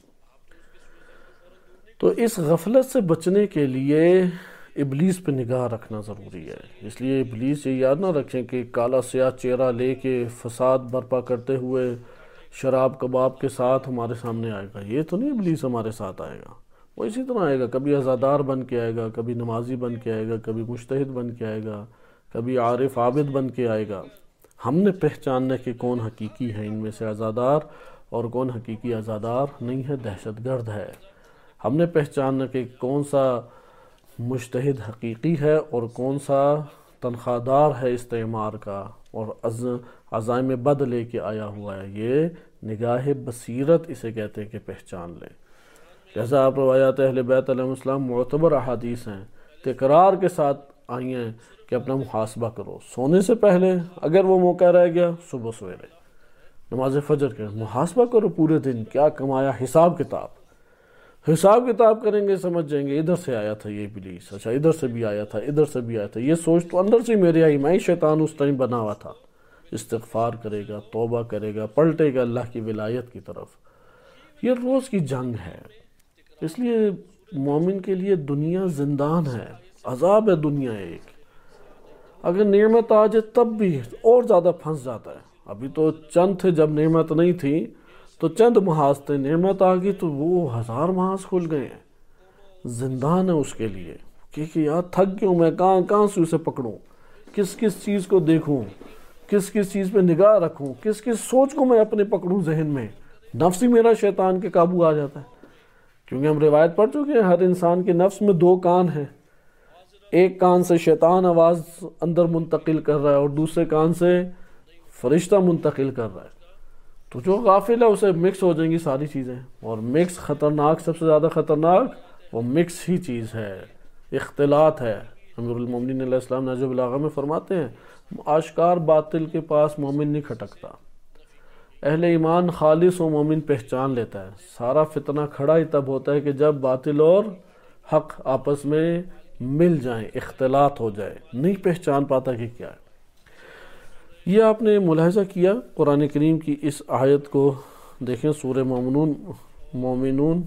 تو اس غفلت سے بچنے کے لیے ابلیس پہ نگاہ رکھنا ضروری ہے۔ اس لیے ابلیس یہ یاد نہ رکھیں کہ کالا سیاہ چہرہ لے کے فساد برپا کرتے ہوئے شراب کباب کے ساتھ ہمارے سامنے آئے گا، یہ تو نہیں ابلیس ہمارے ساتھ آئے گا۔ وہ اسی طرح آئے گا، کبھی عزادار بن کے آئے گا، کبھی نمازی بن کے آئے گا، کبھی مجتہد بن کے آئے گا، کبھی عارف عابد بن کے آئے گا۔ ہم نے پہچاننا کہ کون حقیقی ہے ان میں سے عزادار اور کون حقیقی عزادار نہیں ہے، دہشت گرد ہے۔ ہم نے پہچاننا کہ کون سا مجتہد حقیقی ہے اور کون سا تنخواہ دار ہے استعمار کا اور عزائم بد لے کے آیا ہوا ہے۔ یہ نگاہ بصیرت اسے کہتے ہیں کہ پہچان لیں۔ جیسا آپ روایات اہل بیت علیہ السلام معتبر احادیث ہیں، تکرار کے ساتھ آئی ہیں کہ اپنا محاسبہ کرو، سونے سے پہلے اگر وہ موقع رہ گیا صبح سویرے نماز فجر کے محاسبہ کرو، پورے دن کیا کمایا، حساب کتاب کریں گے، سمجھ جائیں گے ادھر سے آیا تھا یہ ابلیس، اچھا ادھر سے بھی آیا تھا، ادھر سے بھی آیا تھا، یہ سوچ تو اندر سے میرے آئی، میں ہی شیطان اس ٹائم بنا ہوا تھا۔ استغفار کرے گا، توبہ کرے گا، پلٹے گا اللہ کی ولایت کی طرف۔ یہ روز کی جنگ ہے، اس لیے مومن کے لیے دنیا زندان ہے، عذاب ہے دنیا ایک۔ اگر نعمت آ جائے تب بھی اور زیادہ پھنس جاتا ہے۔ ابھی تو چند تھے جب نعمت نہیں تھی تو چند محاذ تھے، نعمت آ گئی تو وہ 1000 محاذ کھل گئے ہیں۔ زندان ہے اس کے لیے کہ یار تھک گیا ہوں میں، کہاں سے اسے پکڑوں، کس چیز کو دیکھوں، کس چیز پہ نگاہ رکھوں، کس سوچ کو میں اپنے پکڑوں ذہن میں۔ نفس ہی میرا شیطان کے قابو آ جاتا ہے، کیونکہ ہم روایت پڑھ چکے ہیں ہر انسان کے نفس میں 2 کان ہیں، ایک کان سے شیطان آواز اندر منتقل کر رہا ہے اور دوسرے کان سے فرشتہ منتقل کر رہا ہے۔ تو جو غافل ہے اسے مکس ہو جائیں گی ساری چیزیں، اور مکس خطرناک، سب سے زیادہ خطرناک وہ مکس ہی چیز ہے، اختلاط ہے۔ امیر المومنین علیہ السلام نہج البلاغہ میں فرماتے ہیں آشکار باطل کے پاس مومن نہیں کھٹکتا، اہل ایمان خالص و مومن پہچان لیتا ہے۔ سارا فتنہ کھڑا ہی تب ہوتا ہے کہ جب باطل اور حق آپس میں مل جائیں، اختلاط ہو جائے، نہیں پہچان پاتا کہ کیا ہے۔ یہ آپ نے ملاحظہ کیا قرآن کریم کی اس آیت کو دیکھیں، سورہ مومنون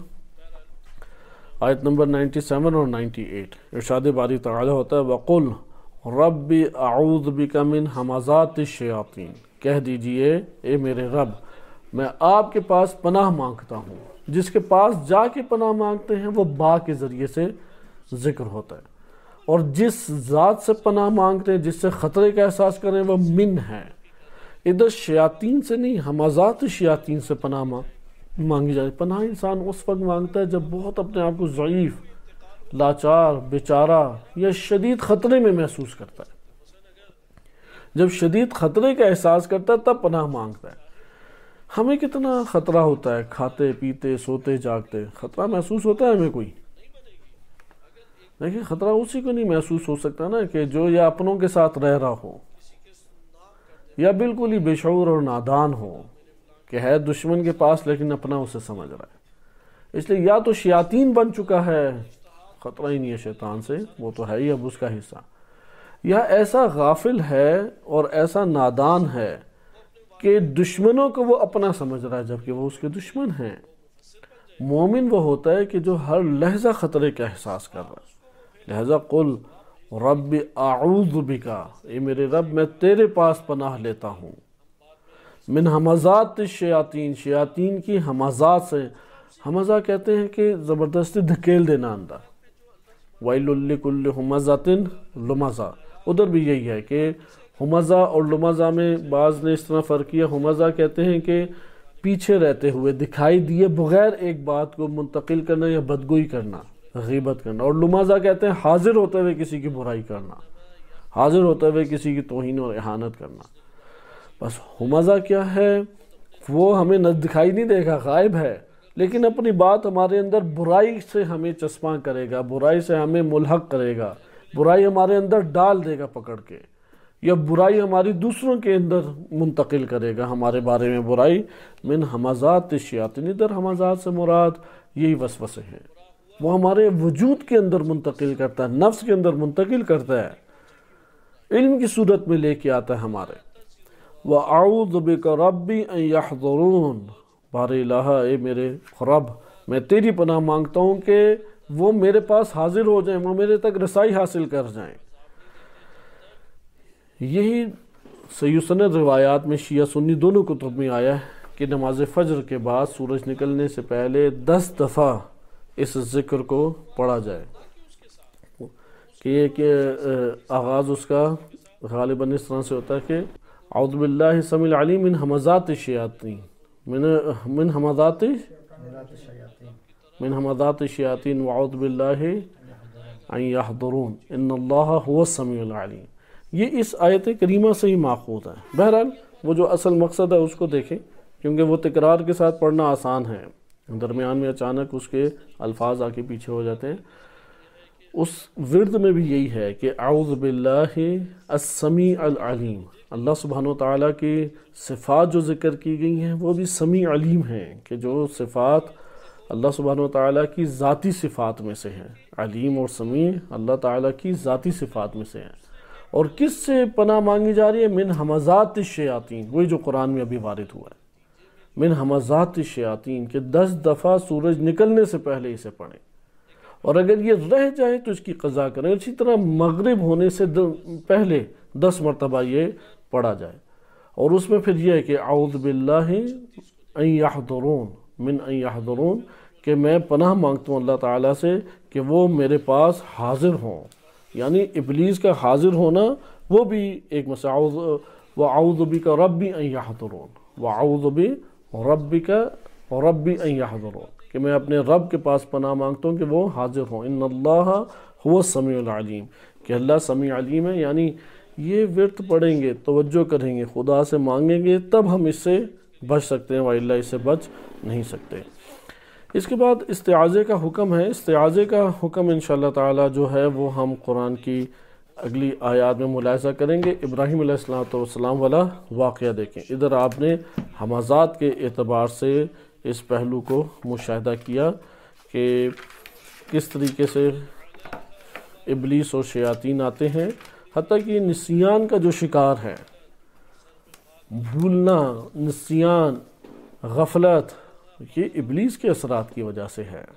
آیت نمبر 97 اور 98، ارشاد باری تعالی ہوتا ہے وَقُلْ رَبِّ أَعُوذُ بِكَ مِنْ ہَمَزَاتِ الشَّيَاطِينِ، کہہ دیجئے اے میرے رب میں آپ کے پاس پناہ مانگتا ہوں۔ جس کے پاس جا کے پناہ مانگتے ہیں وہ با کے ذریعے سے ذکر ہوتا ہے، اور جس ذات سے پناہ مانگتے ہیں، جس سے خطرے کا احساس کریں، وہ من ہے۔ ادھر شیاطین سے نہیں، ہمزات شیاطین سے پناہ مانگی جائے۔ پناہ انسان اس وقت مانگتا ہے جب بہت اپنے آپ کو ضعیف، لاچار، بیچارہ یا شدید خطرے میں محسوس کرتا ہے۔ جب شدید خطرے کا احساس کرتا ہے تب پناہ مانگتا ہے۔ ہمیں کتنا خطرہ ہوتا ہے، کھاتے پیتے سوتے جاگتے، خطرہ محسوس ہوتا ہے ہمیں کوئی؟ لیکن خطرہ اسی کو نہیں محسوس ہو سکتا نا کہ جو یا اپنوں کے ساتھ رہ رہا ہو یا بالکل ہی بے شعور اور نادان ہو کہ ہے دشمن کے پاس لیکن اپنا اسے سمجھ رہا ہے۔ اس لیے یا تو شیاطین بن چکا ہے، خطرہ ہی نہیں ہے شیطان سے، وہ تو ہے ہی اب اس کا حصہ، یا ایسا غافل ہے اور ایسا نادان ہے کہ دشمنوں کو وہ اپنا سمجھ رہا ہے جبکہ وہ اس کے دشمن ہیں۔ مومن وہ ہوتا ہے کہ جو ہر لحظہ خطرے کا احساس کر رہا ہے۔ لہذا قل رب اعوذ بکا، اے میرے رب میں تیرے پاس پناہ لیتا ہوں، من ہمزات الشیاطین، شیاطین کی ہمزات سے۔ ہمزہ کہتے ہیں کہ زبردستی دھکیل دینا اندر، وَيْلٌ لِكُلِّ ہُمَزَةٍ لُمَزَةٍ۔ ادھر بھی یہی ہے کہ ہمزہ اور لمزہ میں بعض نے اس طرح فرق کیا۔ ہمزہ کہتے ہیں کہ پیچھے رہتے ہوئے، دکھائی دیے بغیر ایک بات کو منتقل کرنا یا بدگوئی کرنا، غیبت کرنا، اور لمزہ کہتے ہیں حاضر ہوتے ہوئے کسی کی برائی کرنا، حاضر ہوتے ہوئے کسی کی توہین اور اہانت کرنا۔ بس ہمزہ کیا ہے؟ وہ ہمیں نہ دکھائی نہیں دے گا، غائب ہے، لیکن اپنی بات ہمارے اندر برائی سے ہمیں چسپاں کرے گا، برائی سے ہمیں ملحق کرے گا، برائی ہمارے اندر ڈال دے گا پکڑ کے، یا برائی ہماری دوسروں کے اندر منتقل کرے گا ہمارے بارے میں برائی۔ من ہمزات الشیاطین، ادھر ہمزات سے مراد یہی وسوسے ہیں، وہ ہمارے وجود کے اندر منتقل کرتا ہے، نفس کے اندر منتقل کرتا ہے، علم کی صورت میں لے کے آتا ہے ہمارے۔ وَأَعُوذُ بِكَ رَبِّ أَن يَحْضُرُونَ، بار الہ اے میرے رب میں تیری پناہ مانگتا ہوں کہ وہ میرے پاس حاضر ہو جائیں، وہ میرے تک رسائی حاصل کر جائیں۔ یہی صحیح سند روایات میں شیعہ سنی دونوں کتب میں آیا ہے کہ نماز فجر کے بعد سورج نکلنے سے پہلے 10 دفعہ اس ذکر کو پڑھا جائے، کہ آغاز اس کا غالباً اس طرح سے ہوتا ہے کہ اعوذ باللہ السمیع العلیم من ہمزات الشیاطین، من ہمزات الشیاطین واعوذ باللہ ان یحضرون ان اللہ هو السمیع العلیم۔ یہ اس آیت کریمہ سے ہی ماخوذ ہے۔ بہرحال وہ جو اصل مقصد ہے اس کو دیکھیں، کیونکہ وہ تکرار کے ساتھ پڑھنا آسان ہے، درمیان میں اچانک اس کے الفاظ آ کے پیچھے ہو جاتے ہیں۔ اس ورد میں بھی یہی ہے کہ اعوذ باللہ السمیع العلیم، اللہ سبحانہ وتعالیٰ کی صفات جو ذکر کی گئی ہیں وہ بھی سمیع علیم ہیں، کہ جو صفات اللہ سبحانہ وتعالیٰ کی ذاتی صفات میں سے ہیں، علیم اور سمیع اللہ تعالیٰ کی ذاتی صفات میں سے ہیں۔ اور کس سے پناہ مانگی جا رہی ہے؟ من ہمزات الشیاطین، وہی جو قرآن میں ابھی وارد ہوا ہے، من ہمزات الشیاطین، کہ 10 دفعہ سورج نکلنے سے پہلے اسے پڑھیں، اور اگر یہ رہ جائے تو اس کی قضا کریں۔ اسی طرح مغرب ہونے سے پہلے 10 مرتبہ یہ پڑھا جائے، اور اس میں پھر یہ ہے کہ اعوذ باللہ ان یحضرون، من ان یحضرون، کہ میں پناہ مانگتا ہوں اللہ تعالیٰ سے کہ وہ میرے پاس حاضر ہوں، یعنی ابلیس کا حاضر ہونا وہ بھی ایک مسئلہ۔ وَأَعُوذُ بِكَ رَبِّ أَن يَحْضُرُونَ، وَأَعُوذُ بِرَبِّكَ رَبِّ أَن يَحْضُرُونَ، کہ میں اپنے رب کے پاس پناہ مانگتا ہوں کہ وہ حاضر ہوں۔ ان اللہ هو السمیع العلیم، کہ اللہ سمیع علیم ہے۔ یعنی یہ ورد پڑھیں گے، توجہ کریں گے، خدا سے مانگیں گے، تب ہم اس سے بچ سکتے ہیں، وَإِلَّا اس سے بچ نہیں سکتے۔ اس کے بعد استعاذے کا حکم ہے۔ استعاذے کا حکم انشاءاللہ تعالی جو ہے وہ ہم قرآن کی اگلی آیات میں ملاحظہ کریں گے۔ ابراہیم علیہ السلام والا واقعہ دیکھیں، ادھر آپ نے ہمزات کے اعتبار سے اس پہلو کو مشاہدہ کیا کہ کس طریقے سے ابلیس اور شیاطین آتے ہیں، حتیٰ کہ نسیان کا جو شکار ہے، بھولنا، نسیان، غفلت، یہ ابلیس کے اثرات کی وجہ سے ہے۔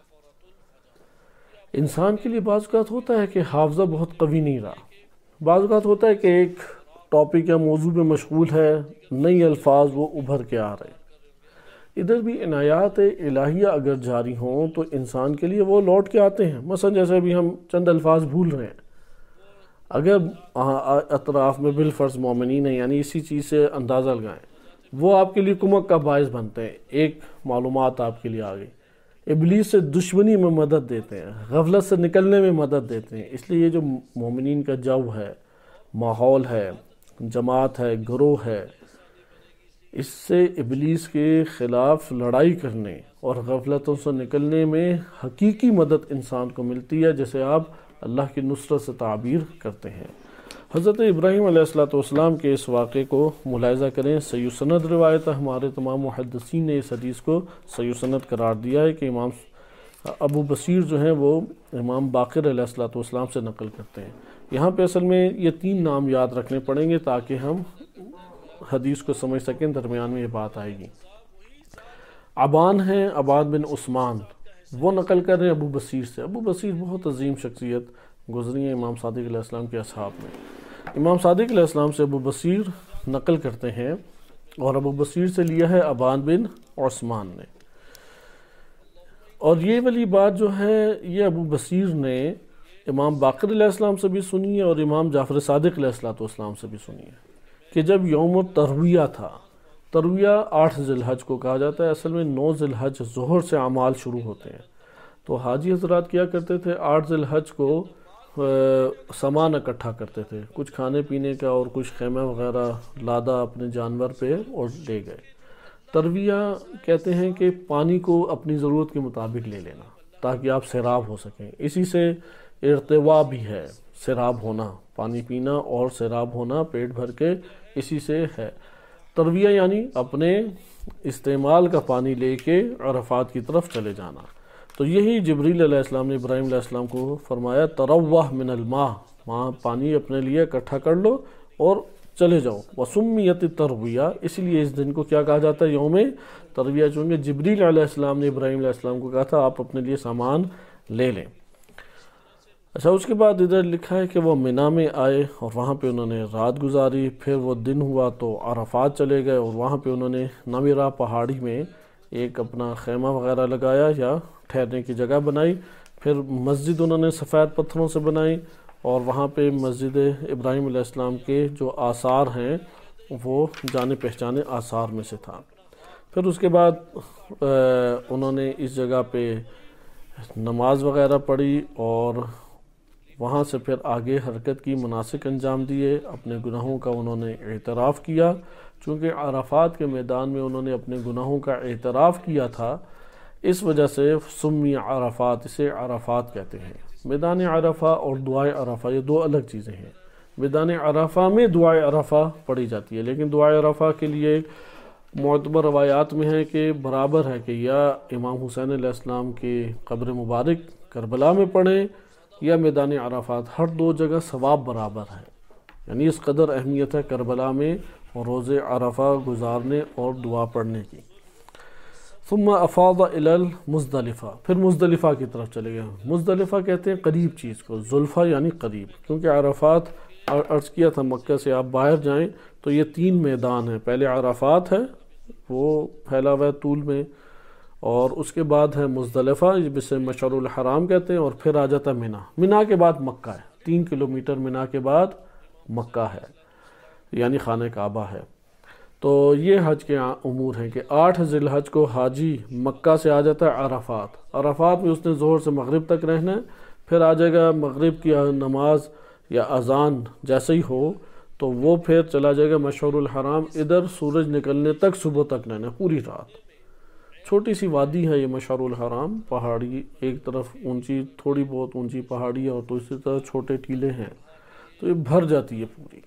انسان کے لیے بعض اوقات ہوتا ہے کہ حافظہ بہت قوی نہیں رہا، بعض اوقات ہوتا ہے کہ ایک ٹاپک یا موضوع میں مشغول ہے، نئی الفاظ وہ ابھر کے آ رہے، ادھر بھی عنایات الہیہ اگر جاری ہوں تو انسان کے لیے وہ لوٹ کے آتے ہیں۔ مثلا جیسے بھی ہم چند الفاظ بھول رہے ہیں، اگر اطراف میں بالفرض مومنین ہیں، یعنی اسی چیز سے اندازہ لگائیں، وہ آپ کے لیے کمک کا باعث بنتے ہیں، ایک معلومات آپ کے لیے آ گئی، ابلیس سے دشمنی میں مدد دیتے ہیں، غفلت سے نکلنے میں مدد دیتے ہیں۔ اس لیے یہ جو مومنین کا جو ہے، ماحول ہے، جماعت ہے، گروہ ہے، اس سے ابلیس کے خلاف لڑائی کرنے اور غفلتوں سے نکلنے میں حقیقی مدد انسان کو ملتی ہے، جیسے آپ اللہ کی نصرت سے تعبیر کرتے ہیں۔ حضرت ابراہیم علیہ السلام کے اس واقعے کو ملاحظہ کریں، صحیح سند روایت ہے، ہمارے تمام محدثین نے اس حدیث کو صحیح سند قرار دیا ہے کہ امام ابو بصیر جو ہیں وہ امام باقر علیہ السلام سے نقل کرتے ہیں۔ یہاں پہ اصل میں یہ 3 نام یاد رکھنے پڑیں گے تاکہ ہم حدیث کو سمجھ سکیں، درمیان میں یہ بات آئے گی۔ ابان ہیں، ابان بن عثمان، وہ نقل کر رہے ہیں ابو بصیر سے۔ ابو بصیر بہت عظیم شخصیت گزری ہے امام صادق علیہ السلام کے اصحاب میں۔ امام صادق علیہ السلام سے ابو بصیر نقل کرتے ہیں، اور ابو بصیر سے لیا ہے ابان بن عثمان نے۔ اور یہ والی بات جو ہے یہ ابو بصیر نے امام باقر علیہ السلام سے بھی سنی ہے اور امام جعفر صادق علیہ السلام سے بھی سنی ہے کہ جب یوم ترویہ تھا، ترویہ 8 ذی الحج کو کہا جاتا ہے، اصل میں 9 ذی الحج ظہر سے اعمال شروع ہوتے ہیں۔ تو حاجی حضرات کیا کرتے تھے، 8 ذی الحج کو سامان اکٹھا کرتے تھے، کچھ کھانے پینے کا اور کچھ خیمہ وغیرہ لادا اپنے جانور پہ اور لے گئے۔ ترویہ کہتے ہیں کہ پانی کو اپنی ضرورت کے مطابق لے لینا تاکہ آپ سیراب ہو سکیں، اسی سے ارتوا بھی ہے، سیراب ہونا، پانی پینا اور سیراب ہونا پیٹ بھر کے، اسی سے ہے ترویہ، یعنی اپنے استعمال کا پانی لے کے عرفات کی طرف چلے جانا۔ تو یہی جبریل علیہ السلام نے ابراہیم علیہ السلام کو فرمایا، تروہ من الماء، وہاں پانی اپنے لیے اکٹھا کر لو اور چلے جاؤ۔ وسمیت ترویہ، اسی لیے اس دن کو کیا کہا جاتا ہے، یوم ترویہ، چونکہ جبریل علیہ السلام نے ابراہیم علیہ السلام کو کہا تھا آپ اپنے لیے سامان لے لیں۔ اچھا، اس کے بعد ادھر لکھا ہے کہ وہ منی میں آئے اور وہاں پہ انہوں نے رات گزاری، پھر وہ دن ہوا تو عرفات چلے گئے اور وہاں پہ انہوں نے نمیرہ پہاڑی میں ایک اپنا خیمہ وغیرہ لگایا یا ٹھہرنے کی جگہ بنائی، پھر مسجد انہوں نے سفید پتھروں سے بنائی اور وہاں پہ مسجد ابراہیم علیہ السلام کے جو آثار ہیں وہ جانے پہچانے آثار میں سے تھا۔ پھر اس کے بعد انہوں نے اس جگہ پہ نماز وغیرہ پڑھی اور وہاں سے پھر آگے حرکت کی، مناسک انجام دیے، اپنے گناہوں کا انہوں نے اعتراف کیا، چونکہ عرفات کے میدان میں انہوں نے اپنے گناہوں کا اعتراف کیا تھا، اس وجہ سے سمی عرفات، اسے عرفات کہتے ہیں۔ میدان عرفہ اور دعائے عرفہ یہ 2 الگ چیزیں ہیں۔ میدان عرفہ میں دعائے عرفہ پڑھی جاتی ہے، لیکن دعائے عرفہ کے لیے معتبر روایات میں ہے کہ برابر ہے کہ یا امام حسین علیہ السلام کی قبر مبارک کربلا میں پڑھیں یا میدان عرفات، ہر 2 جگہ ثواب برابر ہے، یعنی اس قدر اہمیت ہے کربلا میں روز عرفہ گزارنے اور دعا پڑھنے کی۔ ثم افاض الی المزدلفہ، پھر مزدلفہ کی طرف چلے گئے۔ مزدلفہ کہتے ہیں قریب چیز کو، زلفہ یعنی قریب، کیونکہ عرفات عرض کیا تھا مکہ سے آپ باہر جائیں تو یہ 3 میدان ہیں، پہلے عرفات ہے وہ پھیلا ہوا ہے طول میں، اور اس کے بعد ہے مزدلفہ جسے مشعر الحرام کہتے ہیں، اور پھر آ جاتا ہے منی۔ منی کے بعد مکہ ہے، 3 کلومیٹر منی کے بعد مکہ ہے، یعنی خانہ کعبہ ہے۔ تو یہ حج کے امور ہیں کہ 8 ذی الحج کو حاجی مکہ سے آ جاتا ہے عرفات، عرفات میں اس نے ظہر سے مغرب تک رہنا ہے، پھر آ جائے گا مغرب کی نماز یا اذان جیسے ہی ہو تو وہ پھر چلا جائے گا مشعر الحرام، ادھر سورج نکلنے تک صبح تک رہنا ہے، پوری رات۔ چھوٹی سی وادی ہے یہ مشعر الحرام، پہاڑی، ایک طرف اونچی، تھوڑی بہت اونچی پہاڑی ہے اور دوسری طرف چھوٹے ٹیلے ہیں، تو یہ بھر جاتی ہے پوری،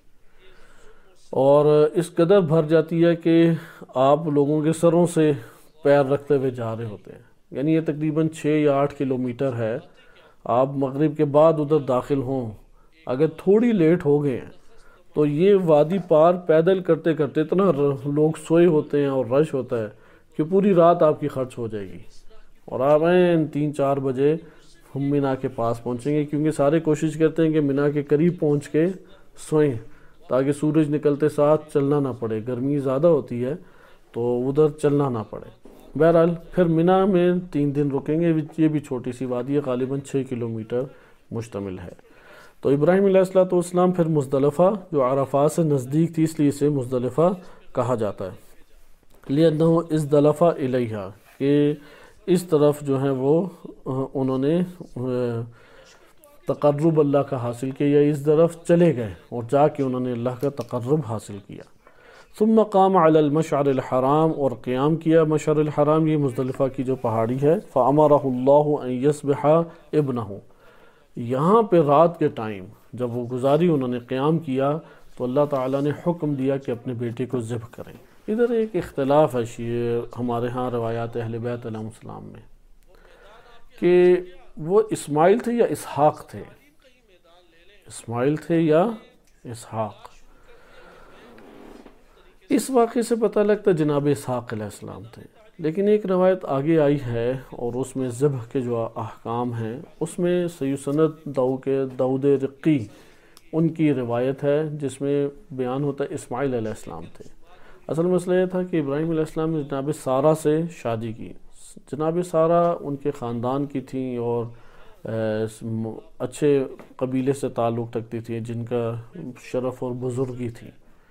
اور اس قدر بھر جاتی ہے کہ آپ لوگوں کے سروں سے پیر رکھتے ہوئے جا رہے ہوتے ہیں، یعنی یہ تقریباً 6 یا 8 کلومیٹر ہے۔ آپ مغرب کے بعد ادھر داخل ہوں، اگر تھوڑی لیٹ ہو گئے ہیں تو یہ وادی پار پیدل کرتے کرتے اتنا لوگ سوئے ہوتے ہیں اور رش ہوتا ہے کہ پوری رات آپ کی خرچ ہو جائے گی، اور آپ 3-4 بجے ہم منی کے پاس پہنچیں گے، کیونکہ سارے کوشش کرتے ہیں کہ منی کے قریب پہنچ کے سوئیں تاکہ سورج نکلتے ساتھ چلنا نہ پڑے، گرمی زیادہ ہوتی ہے تو ادھر چلنا نہ پڑے۔ بہرحال پھر منی میں 3 دن رکیں گے، یہ بھی چھوٹی سی وادی ہے، غالباً 6 کلومیٹر مشتمل ہے۔ تو ابراہیم علیہ السلام پھر مزدلفہ جو عرفات سے نزدیک تھی اس لیے اسے مزدلفہ کہا جاتا ہے، لِأَنَّهُ اِزْدَلَفَ إِلَيْهَا کہ اس طرف جو ہیں وہ انہوں نے تقرب اللہ کا حاصل کیا، یا اس طرف چلے گئے اور جا کے انہوں نے اللہ کا تقرب حاصل کیا۔ ثم قام علی المشعر الحرام، اور قیام کیا مشعر الحرام، یہ مزدلفہ کی جو پہاڑی ہے، فَأَمَرَهُ اللَّهُ أَن يَصْبِحَ ابْنَهُ، یہاں پہ رات کے ٹائم جب وہ گزاری انہوں نے قیام کیا تو اللہ تعالیٰ نے حکم دیا کہ اپنے بیٹے کو ذبح کریں۔ ادھر ایک اختلاف ہے ہمارے ہاں روایات اہل بیت علیہ السلام میں کہ وہ اسماعیل تھے یا اسحاق تھے، اسماعیل تھے یا اسحاق۔ اس واقعے سے پتہ لگتا جناب اسحاق علیہ السلام تھے، لیکن ایک روایت آگے آئی ہے اور اس میں ذبح کے جو احکام ہیں اس میں صحیح سند داؤد رقی ان کی روایت ہے جس میں بیان ہوتا ہے اسماعیل علیہ السلام تھے۔ اصل مسئلہ یہ تھا کہ ابراہیم علیہ السلام نے جناب سارہ سے شادی کی۔ جناب سارہ ان کے خاندان کی تھیں اور اچھے قبیلے سے تعلق رکھتی تھیں جن کا شرف اور بزرگی تھی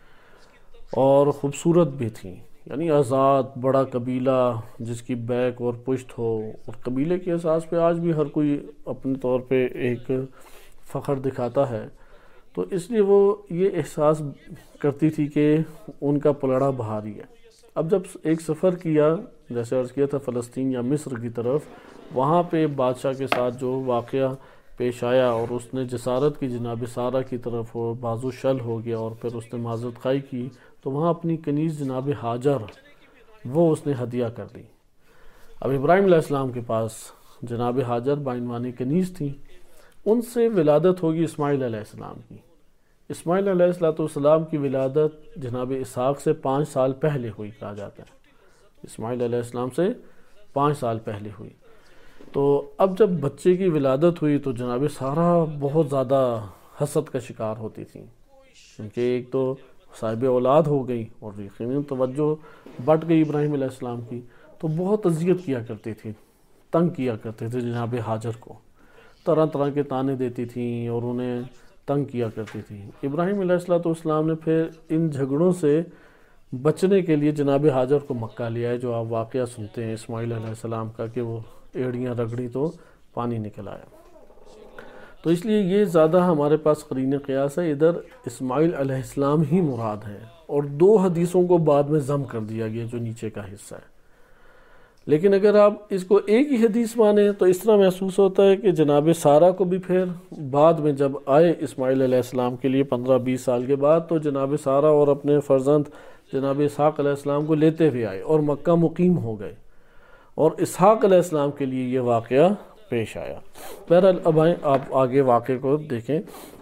اور خوبصورت بھی تھیں، یعنی آزاد بڑا قبیلہ جس کی بیک اور پشت ہو، اور قبیلے کے اساس پہ آج بھی ہر کوئی اپنے طور پہ ایک فخر دکھاتا ہے، تو اس لیے وہ یہ احساس کرتی تھی کہ ان کا پلڑا بھاری ہے۔ اب جب ایک سفر کیا، جیسے عرض کیا تھا فلسطین یا مصر کی طرف، وہاں پہ بادشاہ کے ساتھ جو واقعہ پیش آیا اور اس نے جسارت کی جناب سارہ کی طرف، اور بازو شل ہو گیا اور پھر اس نے معذرت خواہی کی، تو وہاں اپنی کنیز جناب ہاجر وہ اس نے ہدیہ کر دی۔ اب ابراہیم علیہ السلام کے پاس جناب ہاجر بعنوانی کنیز تھیں، ان سے ولادت ہوگی اسماعیل علیہ السلام کی۔ اسماعیل علیہ السلام کی ولادت جناب اسحاق سے 5 سال پہلے ہوئی کہا جاتا ہے، اسماعیل علیہ السلام سے 5 سال پہلے ہوئی۔ تو اب جب بچے کی ولادت ہوئی تو جناب سارہ بہت زیادہ حسد کا شکار ہوتی تھیں، کیونکہ ایک تو صاحب اولاد ہو گئی اور یقیناً توجہ بٹ گئی ابراہیم علیہ السلام کی، تو بہت اذیت کیا کرتی تھی، تنگ کیا کرتے تھے جناب ہاجر کو، طرح طرح کے طعنے دیتی تھیں اور انہیں تنگ کیا کرتی تھیں۔ ابراہیم علیہ السلام نے پھر ان جھگڑوں سے بچنے کے لیے جناب ہاجر کو مکہ لیا ہے، جو آپ واقعہ سنتے ہیں اسماعیل علیہ السلام کا کہ وہ ایڑیاں رگڑی تو پانی نکل آیا۔ تو اس لیے یہ زیادہ ہمارے پاس قرین قیاس ہے، ادھر اسماعیل علیہ السلام ہی مراد ہے، اور 2 حدیثوں کو بعد میں ضم کر دیا گیا جو نیچے کا حصہ ہے۔ لیکن اگر آپ اس کو ایک ہی حدیث مانیں تو اس طرح محسوس ہوتا ہے کہ جناب سارہ کو بھی پھر بعد میں جب آئے اسماعیل علیہ السلام کے لیے 15-20 سال کے بعد، تو جناب سارہ اور اپنے فرزند جناب اسحاق علیہ السلام کو لیتے ہوئے آئے اور مکہ مقیم ہو گئے، اور اسحاق علیہ السلام کے لیے یہ واقعہ پیش آیا۔ بہرحال اب آئیں آپ آگے واقعے کو دیکھیں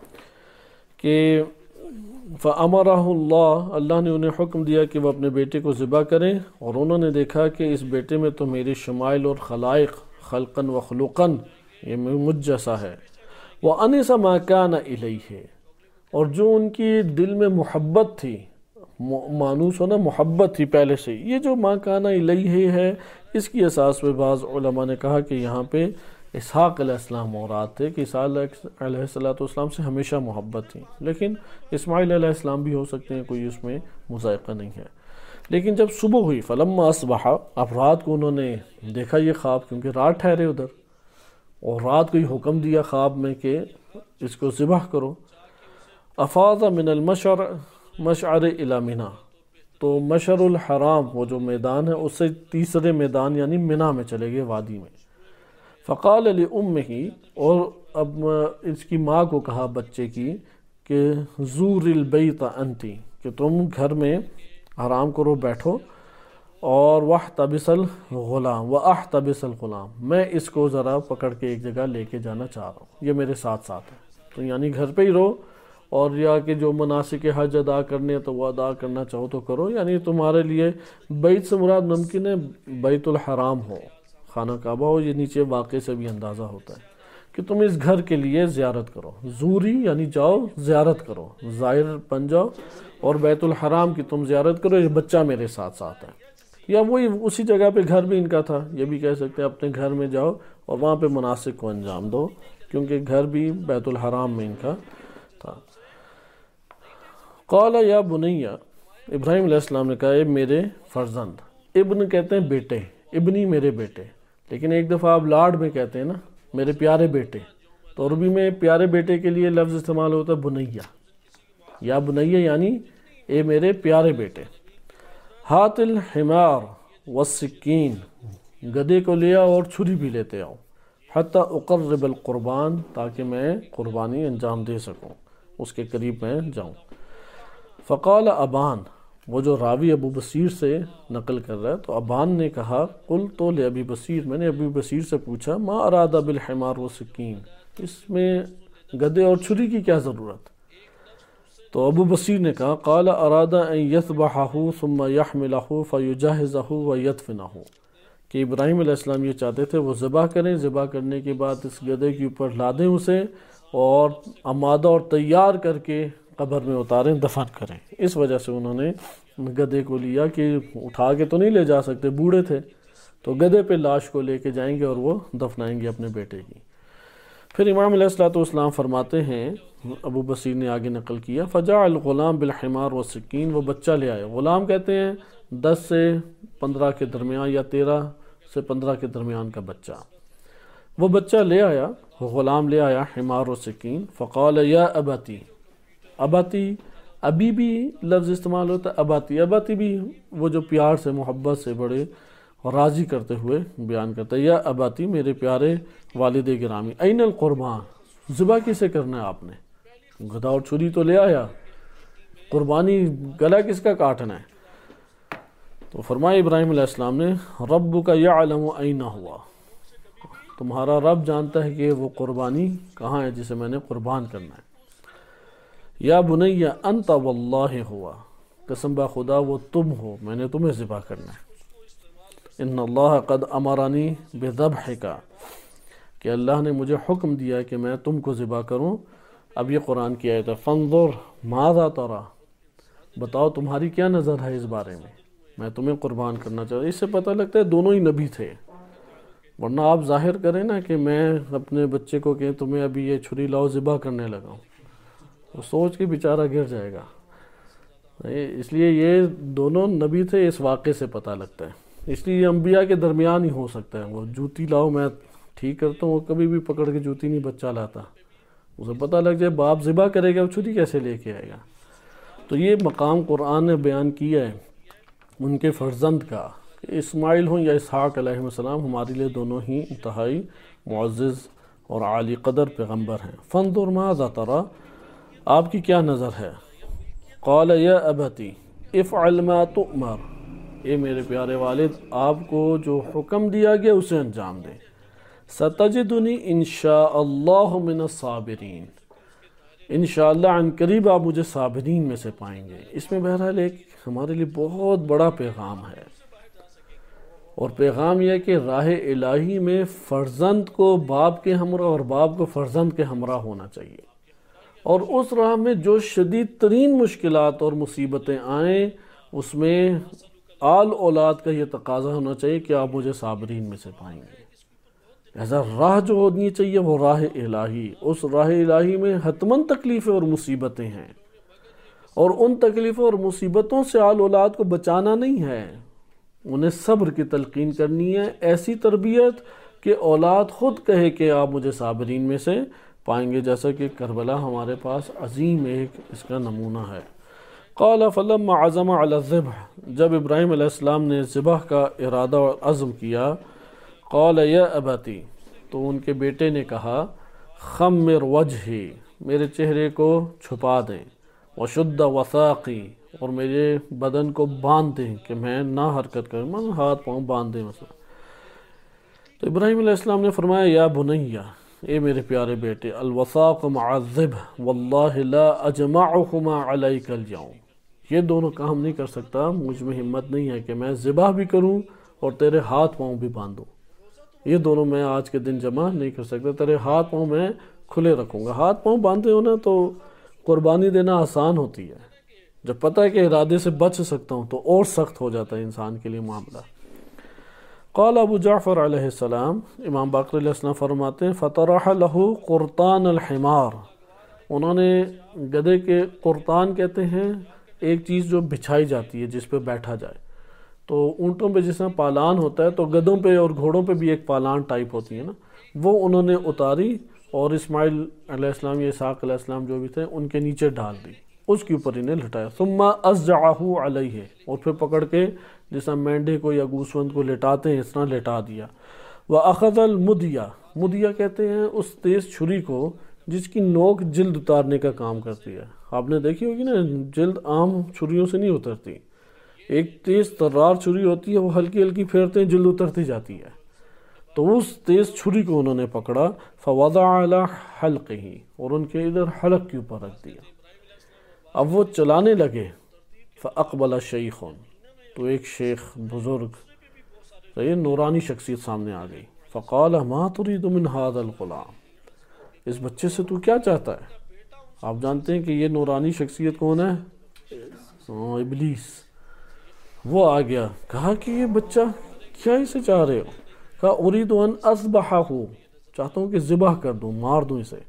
کہ فَأَمَرَهُ اللَّهُ، اللہ نے انہیں حکم دیا کہ وہ اپنے بیٹے کو ذبح کریں، اور انہوں نے دیکھا کہ اس بیٹے میں تو میری شمائل اور خلائق خلقاً و خلقاً یہ مجھ جیسا ہے، وَأَنِسَ مَا كَانَ إِلَيْهِ، اور جو ان کی دل میں محبت تھی، مانوس ہونا محبت تھی پہلے سے، یہ جو مَا كَانَ إِلَيْهِ ہے، اس کی اساس پہ بعض علماء نے کہا کہ یہاں پہ اسحاق علیہ السلام مراد تھے کہ اسحاق علیہ السلام سے ہمیشہ محبت تھی، لیکن اسماعیل علیہ السلام بھی ہو سکتے ہیں، کوئی اس میں مذائقہ نہیں ہے۔ لیکن جب صبح ہوئی فلما اصبح، اب رات کو انہوں نے دیکھا یہ خواب، کیونکہ رات ٹھہرے ادھر، اور رات کو ہی حکم دیا خواب میں کہ اس کو ذبح کرو۔ افاض من المشعر الی منی، تو مشعر الحرام وہ جو میدان ہے اس سے تیسرے میدان یعنی منی میں چلے گئے، وادی میں۔ فقال لأمہ، اور اب اس کی ماں کو کہا بچے کی کہ زور البیت انتی، کہ تم گھر میں آرام کرو، بیٹھو، اور واحتبس الغلام واحتبس الغلام، میں اس کو ذرا پکڑ کے ایک جگہ لے کے جانا چاہ رہا ہوں، یہ میرے ساتھ ساتھ ہے، تو یعنی گھر پہ ہی رہو، اور یا کہ جو مناسک حج ادا کرنے تو وہ ادا کرنا چاہو تو کرو، یعنی تمہارے لیے بیت سے مراد ممکن ہے بیت الحرام ہو، خانہ کعبہ ہو، یہ نیچے واقعے سے بھی اندازہ ہوتا ہے کہ تم اس گھر کے لیے زیارت کرو، زوری یعنی جاؤ زیارت کرو، زائر بن جاؤ، اور بیت الحرام کی تم زیارت کرو، یہ بچہ میرے ساتھ ساتھ ہے۔ یا وہی اسی جگہ پہ گھر بھی ان کا تھا، یہ بھی کہہ سکتے ہیں اپنے گھر میں جاؤ اور وہاں پہ مناسک کو انجام دو، کیونکہ گھر بھی بیت الحرام میں ان کا تھا۔ قال یا بنیہ، ابراہیم علیہ السلام نے کہا اے میرے فرزند، ابن کہتے ہیں بیٹے، ابنی میرے بیٹے، لیکن ایک دفعہ آپ لاڈ میں کہتے ہیں نا میرے پیارے بیٹے، تو عربی میں پیارے بیٹے کے لیے لفظ استعمال ہوتا ہے بنیہ، یا بنیہ یعنی اے میرے پیارے بیٹے۔ ہات الحمار والسکین، گدھے کو لیا اور چھری بھی لیتے آؤ، حتی اقرب القربان، تاکہ میں قربانی انجام دے سکوں، اس کے قریب میں جاؤں۔ فقال ابان، وہ جو راوی ابو بصیر سے نقل کر رہا ہے، تو ابان نے کہا قلت لابی بصیر، میں نے ابو بصیر سے پوچھا ما اراد بالحمار والسکین، اس میں گدھے اور چھری کی کیا ضرورت؟ تو ابو بصیر نے کہا قال اراد ان یذبحہ ثم یحملہ فیجہزہ ویدفنہ، کہ ابراہیم علیہ السلام یہ چاہتے تھے وہ ذبح کریں، ذبح کرنے کے بعد اس گدھے کے اوپر لادیں اسے اور آمادہ اور تیار کر کے قبر میں اتاریں، دفن کریں۔ اس وجہ سے انہوں نے گدھے کو لیا کہ اٹھا کے تو نہیں لے جا سکتے، بوڑھے تھے، تو گدھے پہ لاش کو لے کے جائیں گے اور وہ دفنائیں گے اپنے بیٹے کی۔ پھر امام علیہ السلام فرماتے ہیں، ابو بصیر نے آگے نقل کیا فجاء الغلام بالحمار والسکین، وہ بچہ لے آئے، غلام کہتے ہیں 10 سے 15 کے درمیان یا 13 سے 15 کے درمیان کا بچہ، وہ بچہ لے آیا، وہ غلام لے آیا حمار و سکین، فقال یا اباتی، اباتی ابھی بھی لفظ استعمال ہوتا ہے، اباتی، اباتی بھی وہ جو پیار سے محبت سے بڑے راضی کرتے ہوئے بیان کرتا ہے، یا اباتی میرے پیارے والد گرامی، این القربان، ذبح کسے کرنا ہے آپ نے؟ گدھا اور چھری تو لے آیا، قربانی گلا کس کا کاٹنا ہے؟ تو فرمایا ابراہیم علیہ السلام نے ربک یعلم این ہوا، تمہارا رب جانتا ہے کہ وہ قربانی کہاں ہے جسے میں نے قربان کرنا ہے۔ یا بنی انت واللہ ہوا، قسم با خدا وہ تم ہو، میں نے تمہیں ذبح کرنا ہے۔ ان اللہ قد امرنی بذبحک، کہ اللہ نے مجھے حکم دیا کہ میں تم کو ذبح کروں۔ اب یہ قرآن کی آیت ہے فانظر ماذا تری، بتاؤ تمہاری کیا نظر ہے اس بارے میں تمہیں قربان کرنا چاہتا ہوں۔ اس سے پتہ لگتا ہے دونوں ہی نبی تھے، ورنہ آپ ظاہر کریں نا کہ میں اپنے بچے کو کہ تمہیں ابھی یہ چھری لاؤ ذبح کرنے لگا ہوں، وہ سوچ کے بیچارہ گر جائے گا۔ اس لیے یہ دونوں نبی تھے، اس واقعے سے پتہ لگتا ہے۔ اس لیے یہ انبیاء کے درمیان ہی ہو سکتا ہے، وہ جوتی لاؤ میں ٹھیک کرتا ہوں، وہ کبھی بھی پکڑ کے جوتی نہیں بچہ لاتا، اسے پتہ لگ جائے باپ ذبح کرے گا، وہ چھری کیسے لے کے آئے گا۔ تو یہ مقام قرآن نے بیان کیا ہے ان کے فرزند کا، کہ اسماعیل ہوں یا اسحاق علیہ السلام، ہمارے لیے دونوں ہی انتہائی معزز اور عالی قدر پیغمبر ہیں۔ فانظر ماذا تری، آپ کی کیا نظر ہے؟ قال یا ابتی افعل ما تؤمر، اے میرے پیارے والد آپ کو جو حکم دیا گیا اسے انجام دیں۔ ستجدنی انشاء اللہ من الصابرین، انشاءاللہ عن قریب آپ مجھے صابرین میں سے پائیں گے۔ اس میں بہرحال ایک ہمارے لیے بہت بڑا پیغام ہے، اور پیغام یہ کہ راہ الہی میں فرزند کو باپ کے ہمراہ اور باپ کو فرزند کے ہمراہ ہونا چاہیے، اور اس راہ میں جو شدید ترین مشکلات اور مصیبتیں آئیں اس میں آل اولاد کا یہ تقاضا ہونا چاہیے کہ آپ مجھے صابرین میں سے پائیں گے۔ ایسا راہ جو ہونی چاہیے وہ راہ الہی، اس راہ الہی میں حتماً تکلیفیں اور مصیبتیں ہیں، اور ان تکلیفوں اور مصیبتوں سے آل اولاد کو بچانا نہیں ہے، انہیں صبر کی تلقین کرنی ہے، ایسی تربیت کہ اولاد خود کہے کہ آپ مجھے صابرین میں سے پائیں گے، جیسا کہ کربلا ہمارے پاس عظیم ایک اس کا نمونہ ہے۔ قال فلما عزم علی الذبح، جب ابراہیم علیہ السلام نے ذبح کا ارادہ اور عزم کیا، قال یا ابتی، تو ان کے بیٹے نے کہا خمر وجہی، میرے چہرے کو چھپا دیں، وشد وثاقی، اور میرے بدن کو باندھ دیں کہ میں نہ حرکت کروں، میں ہاتھ پاؤں باندھ دیں مثلا۔ تو ابراہیم علیہ السلام نے فرمایا یا بنیہ، اے میرے پیارے بیٹے، الوثاق مع الذبح واللہ لا اجمعہما علیک اليوم، یہ دونوں کام نہیں کر سکتا، مجھ میں ہمت نہیں ہے کہ میں ذبح بھی کروں اور تیرے ہاتھ پاؤں بھی باندھوں، یہ دونوں میں آج کے دن جمع نہیں کر سکتا، تیرے ہاتھ پاؤں میں کھلے رکھوں گا۔ ہاتھ پاؤں باندھے ہونا تو قربانی دینا آسان ہوتی ہے، جب پتہ ہے کہ ارادے سے بچ سکتا ہوں تو اور سخت ہو جاتا ہے انسان کے لیے معاملہ۔ قال ابو جعفر علیہ السلام، امام باقر علیہ السلام فرماتے ہیں فطرح له قرطان الحمار، انہوں نے گدھے کے قرطان کہتے ہیں ایک چیز جو بچھائی جاتی ہے جس پہ بیٹھا جائے، تو اونٹوں پہ جس طرح پالان ہوتا ہے تو گدھوں پہ اور گھوڑوں پہ بھی ایک پالان ٹائپ ہوتی ہے نا، وہ انہوں نے اتاری اور اسماعیل علیہ السلام یا اسحاق علیہ السلام جو بھی تھے ان کے نیچے ڈال دی، اس کے اوپر انہیں لٹایا۔ ثم اضجعہ علیہ، اور پھر پکڑ کے جس طرح مینڈے کو یا گوسفند کو لٹاتے ہیں اس طرح لٹا دیا۔ وَأَخَذَ الْمُدْيَ، مدیہ کہتے ہیں اس تیز چھری کو جس کی نوک جلد اتارنے کا کام کرتی ہے۔ آپ نے دیکھی ہوگی نا، جلد عام چھریوں سے نہیں اترتی، ایک تیز ترار چھری ہوتی ہے، وہ ہلکی ہلکی پھیرتے ہیں جلد اترتی جاتی ہے، تو اس تیز چھری کو انہوں نے پکڑا، فوضع علی حلقہ، اور ان کے ادھر حلق کے اوپر رکھ دیا۔ اب وہ چلانے لگے، فاقبل شیخ، تو ایک شیخ بزرگ، تو یہ نورانی شخصیت سامنے آ گئی، فقال ما تريد من هذا الغلام، اس بچے سے تو کیا چاہتا ہے؟ آپ جانتے ہیں کہ یہ نورانی شخصیت کون ہے؟ ابلیس۔ وہ آ گیا، کہا کہ یہ بچہ کیا اسے چاہ رہے ہو؟ کہا اريد ان اذبحہ، چاہتا ہوں کہ ذبح کر دوں، مار دوں اسے۔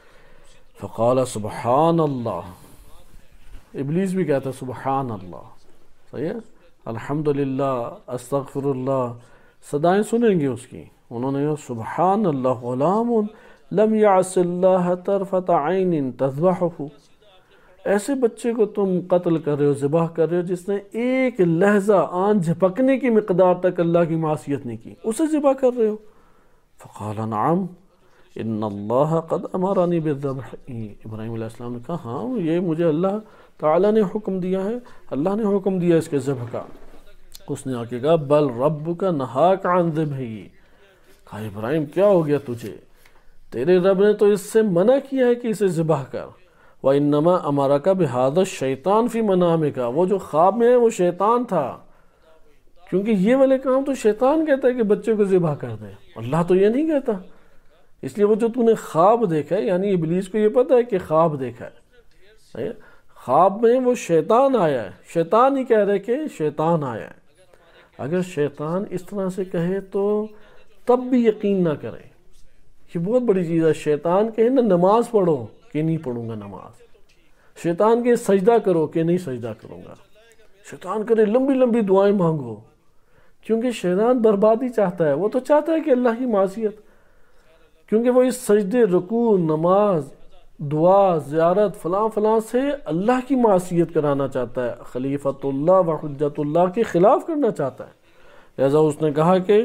فقال سبحان اللہ، ابلیس بھی کہتا ہے سبحان اللہ، صحیح ہے، الحمدللہ، استغفر اللہ، صدائیں سنیں گے اس کی۔ انہوں نے کہا سبحان اللہ، غلام لم یعص اللہ طرفۃ عین تذبحہ، ایسے بچے کو تم قتل کر رہے ہو، ذبح کر رہے ہو جس نے ایک لہجہ آنکھ جھپکنے کی مقدار تک اللہ کی معصیت نہیں کی، اسے ذبح کر رہے ہو؟ فقال نعم ان اللہ قد امرنی بالذبح، ابراہیم علیہ السلام نے کہا ہاں، یہ مجھے اللہ تعالیٰ نے حکم دیا ہے، اللہ نے حکم دیا اس کے ذبح کا۔ اس نے آ کے کہا بل ربک نہاک عن ذبحہ، کہا ابراہیم کیا ہو گیا تجھے، تیرے رب نے تو اس سے منع کیا ہے کہ اسے ذبح کر۔ وَإِنَّمَا أَمَرَكَ بِهَذَا الشَّيْطَانُ فِي مَنَامِكَ، وہ جو خواب میں ہے وہ شیطان تھا، کیونکہ یہ والے کام تو شیطان کہتا ہے کہ بچے کو ذبح کر دے، اللہ تو یہ نہیں کہتا، اس لیے وہ جو تو نے خواب دیکھا ہے، یعنی ابلیس کو یہ پتہ ہے کہ خواب دیکھا ہے، خواب میں وہ شیطان آیا ہے، شیطان ہی کہہ رہے کہ شیطان آیا ہے۔ اگر شیطان اس طرح سے کہے تو تب بھی یقین نہ کرے، یہ بہت بڑی چیز ہے۔ شیطان کہے نا نماز پڑھو کہ نہیں پڑھوں گا نماز، شیطان کہے سجدہ کرو کہ نہیں سجدہ کروں گا، شیطان کرے لمبی لمبی دعائیں مانگو، کیونکہ شیطان بربادی چاہتا ہے، وہ تو چاہتا ہے کہ اللہ کی معصیت، کیونکہ وہ اس سجدے، رکوع، نماز، دعا، زیارت، فلاں فلاں سے اللہ کی معصیت کرانا چاہتا ہے، خلیفۃ اللہ و حجت اللہ کے خلاف کرنا چاہتا ہے۔ لہذا اس نے کہا کہ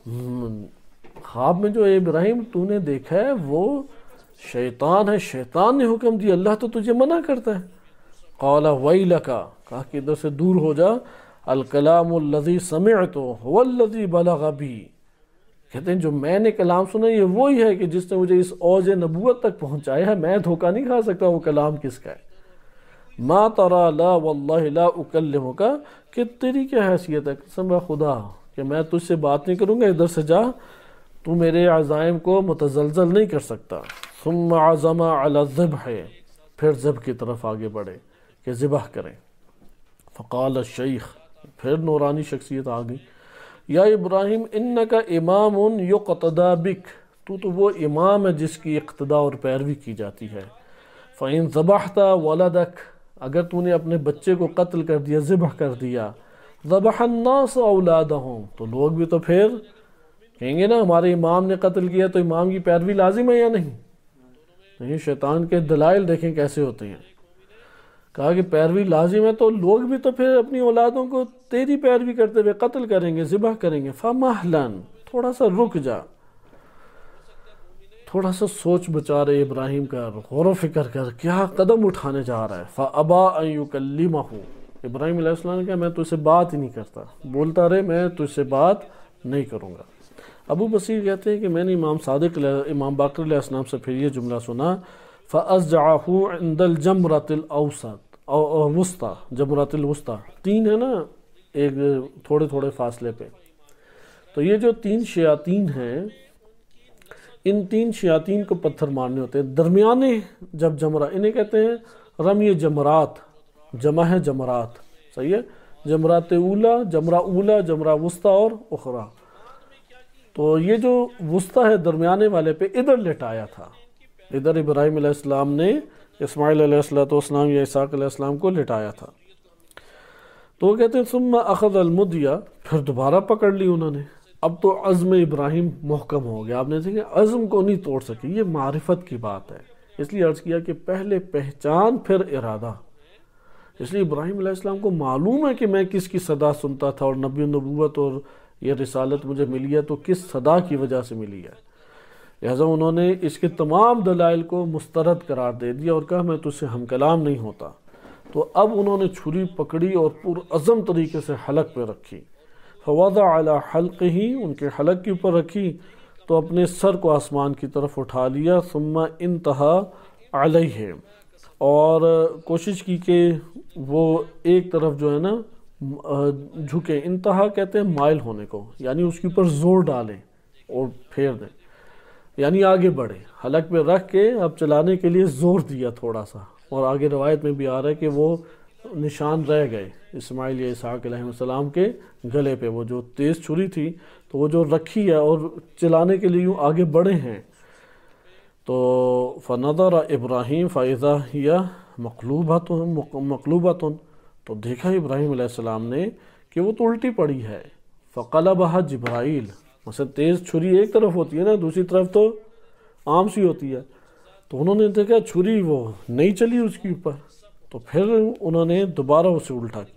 خواب میں جو ابراہیم تو نے دیکھا ہے وہ شیطان ہے، شیطان نے حکم دیا، اللہ تو تجھے منع کرتا ہے۔ قال ویلک، کہا کہ ادھر سے دور ہو جا، الکلام الذی سمعت هو الذی بلغ بی، کہتے ہیں جو میں نے کلام سنا یہ وہی ہے کہ جس نے مجھے اس اوج نبوت تک پہنچایا ہے، میں دھوکہ نہیں کھا سکتا وہ کلام کس کا ہے۔ ما ترى لا واللہ لا اکلمک، کہ تیری کیا حیثیت ہے قسم خدا کہ میں تجھ سے بات نہیں کروں گا، ادھر سے جا، تو میرے عزائم کو متزلزل نہیں کر سکتا۔ ثم عزم علی الذبح، پھر ذبح کی طرف آگے بڑھے کہ ذبح کریں۔ فقال الشیخ، پھر نورانی شخصیت آ گئی، یا ابراہیم انک امام یقتدی بک، تو وہ امام ہے جس کی اقتداء اور پیروی کی جاتی ہے۔ فإن ذبحت ولدک، اگر تو نے اپنے بچے کو قتل کر دیا، ذبح کر دیا، ذبح الناس اولادہم، تو لوگ بھی تو پھر کہیں گے نا ہمارے امام نے قتل کیا، تو امام کی پیروی لازم ہے یا نہیں؟ نہیں، شیطان کے دلائل دیکھیں کیسے ہوتے ہیں۔ کہا کہ پیروی لازم ہے تو لوگ بھی تو پھر اپنی اولادوں کو تیری پیروی کرتے ہوئے قتل کریں گے، ذبح کریں گے۔ فَمَحْلًا، تھوڑا سا رک جا، تھوڑا سا سوچ بچا رہے ابراہیم کا، غور و فکر کر کیا قدم اٹھانے جا رہا ہے۔ فَأَبَا أَن يُكَلِّمَهُ، ابراہیم علیہ السلام نے کہا میں تجھ سے بات ہی نہیں کرتا، بولتا رہے میں تجھ سے بات نہیں کروں گا۔ ابو بصیر کہتے ہیں کہ میں نے امام باقر علیہ السلام سے پھر یہ جملہ سنا، فَأَزْجَعَهُ عِنْدَ الْجَمْرَةِ الْوُسْطَى، جمرۃ الوسطیٰ، تین ہے نا ایک تھوڑے تھوڑے فاصلے پہ، تو یہ جو تین شیاطین ہیں، ان تین شیاطین کو پتھر مارنے ہوتے ہیں درمیانے، جب جمرہ، انہیں کہتے ہیں رمی جمرات، جمع ہے جمرات، صحیح ہے، جمرات اولا، جمرہ وسطیٰ اور اخرى. تو یہ جو وسطیٰ ہے درمیانے والے پہ ادھر لٹایا تھا، ادھر ابراہیم علیہ السلام نے اسماعیل علیہ السلام یا اسحاق علیہ السلام کو لٹایا تھا. تو وہ کہتے ہیں ثم اخذ المدیہ، پھر دوبارہ پکڑ لی انہوں نے. اب تو عزم ابراہیم محکم ہو گیا. آپ نے دیکھا عزم کو نہیں توڑ سکے، یہ معرفت کی بات ہے. اس لیے عرض کیا کہ پہلے پہچان پھر ارادہ. اس لیے ابراہیم علیہ السلام کو معلوم ہے کہ میں کس کی صدا سنتا تھا، اور نبی نبوت اور یہ رسالت مجھے ملی ہے تو کس صدا کی وجہ سے ملی ہے. لہٰذا انہوں نے اس کے تمام دلائل کو مسترد قرار دے دیا اور کہا میں تجھ سے ہم کلام نہیں ہوتا. تو اب انہوں نے چھری پکڑی اور پرعزم طریقے سے حلق پہ رکھی. فوضع علی حلقہ، ان کے حلق کے اوپر رکھی تو اپنے سر کو آسمان کی طرف اٹھا لیا. ثم انتہا علیہ، اور کوشش کی کہ وہ ایک طرف جو ہے نا جھکے. انتہا کہتے ہیں مائل ہونے کو، یعنی اس کے اوپر زور ڈالیں اور پھیر دیں، یعنی آگے بڑھے. حلق پہ رکھ کے اب چلانے کے لیے زور دیا تھوڑا سا. اور آگے روایت میں بھی آ رہا ہے کہ وہ نشان رہ گئے اسماعیل یا اسحاق علیہ السلام کے گلے پہ، وہ جو تیز چھری تھی تو وہ جو رکھی ہے اور چلانے کے لیے یوں آگے بڑھے ہیں. تو فنظر ابراہیم فاذا ہی مقلوبۃ، تو دیکھا ابراہیم علیہ السلام نے کہ وہ تو الٹی پڑی ہے. فقلبھا جبرائیل، مثلا تیز چھری ایک طرف ہوتی ہے نا، دوسری طرف تو عام سی ہوتی ہے. تو انہوں نے دیکھا چھری وہ نہیں چلی اس کے اوپر. تو پھر انہوں نے دوبارہ اسے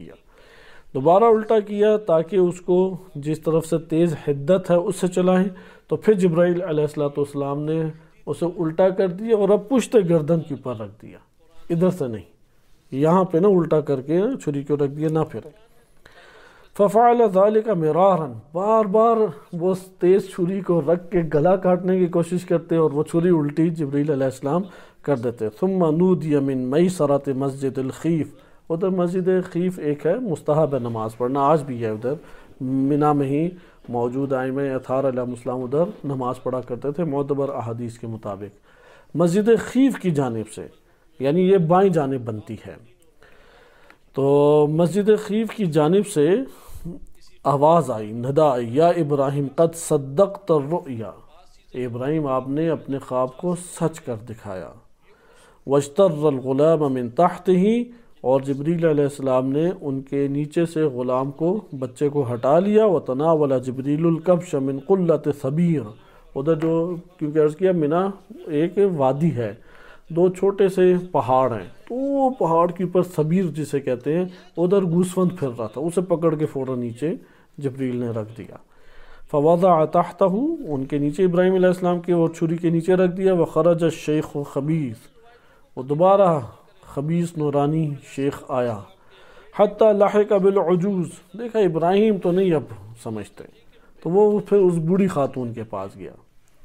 الٹا کیا تاکہ اس کو جس طرف سے تیز حدت ہے اس سے چلائیں. تو پھر جبرائیل علیہ السلام نے اسے الٹا کر دیا اور اب پشت گردن کے اوپر رکھ دیا، ادھر سے نہیں، یہاں پہ نہ الٹا کر کے چھری کو رکھ دیا نہ پھرے. ففعل ذلك مرارا، بار بار وہ تیز چھری کو رکھ کے گلا کاٹنے کی کوشش کرتے اور وہ چھری الٹی جبرائیل علیہ السلام کر دیتے. ثم نودی من میسرۃ مسجد الخیف، ادھر مسجد خیف ایک ہے، مستحب ہے نماز پڑھنا، آج بھی ہے ادھر منا میں ہی موجود. ائمہ اطہار علیہ السلام ادھر نماز پڑھا کرتے تھے معتبر احادیث کے مطابق. مسجد خیف کی جانب سے، یعنی یہ بائیں جانب بنتی ہے. تو مسجد خیف کی جانب سے آواز آئی، ندا آئی، یا ابراہیم قد صدقت الرؤیا، ابراہیم آپ نے اپنے خواب کو سچ کر دکھایا. واشتر الغلام من تحتہ، اور جبریل علیہ السلام نے ان کے نیچے سے غلام کو، بچے کو ہٹا لیا. وتناول جبریل الکبش من قلۃ ثبیر، ادھر جو کیونکہ عرض کیا منا ایک وادی ہے، دو چھوٹے سے پہاڑ ہیں، تو وہ پہاڑ کے اوپر ثبیر جسے کہتے ہیں ادھر گوسفند پھر رہا تھا، اسے پکڑ کے فوراً نیچے جبریل نے رکھ دیا. فوضع تحتہ، ان کے نیچے ابراہیم علیہ السلام کے وہ چھری کے نیچے رکھ دیا. وخرج الشیخ خبیث، وہ دوبارہ خبیث نورانی شیخ آیا. حتی لحق بالعجوز، دیکھا ابراہیم تو نہیں اب سمجھتے، تو وہ پھر اس بوڑھی خاتون کے پاس گیا.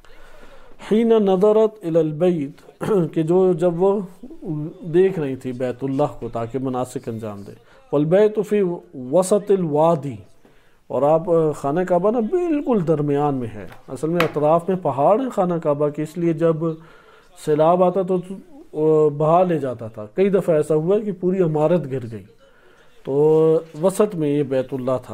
حین نظرت الی البیت، کہ جب وہ دیکھ رہی تھی بیت اللہ کو تاکہ مناسک انجام دے. والبیت فی وسط الوادی، اور آپ خانہ کعبہ نا بالکل درمیان میں ہے. اصل میں اطراف میں پہاڑ ہیں خانہ کعبہ کے، اس لیے جب سیلاب آتا تو بہا لے جاتا تھا. کئی دفعہ ایسا ہوا کہ پوری عمارت گر گئی. تو وسط میں یہ بیت اللہ تھا.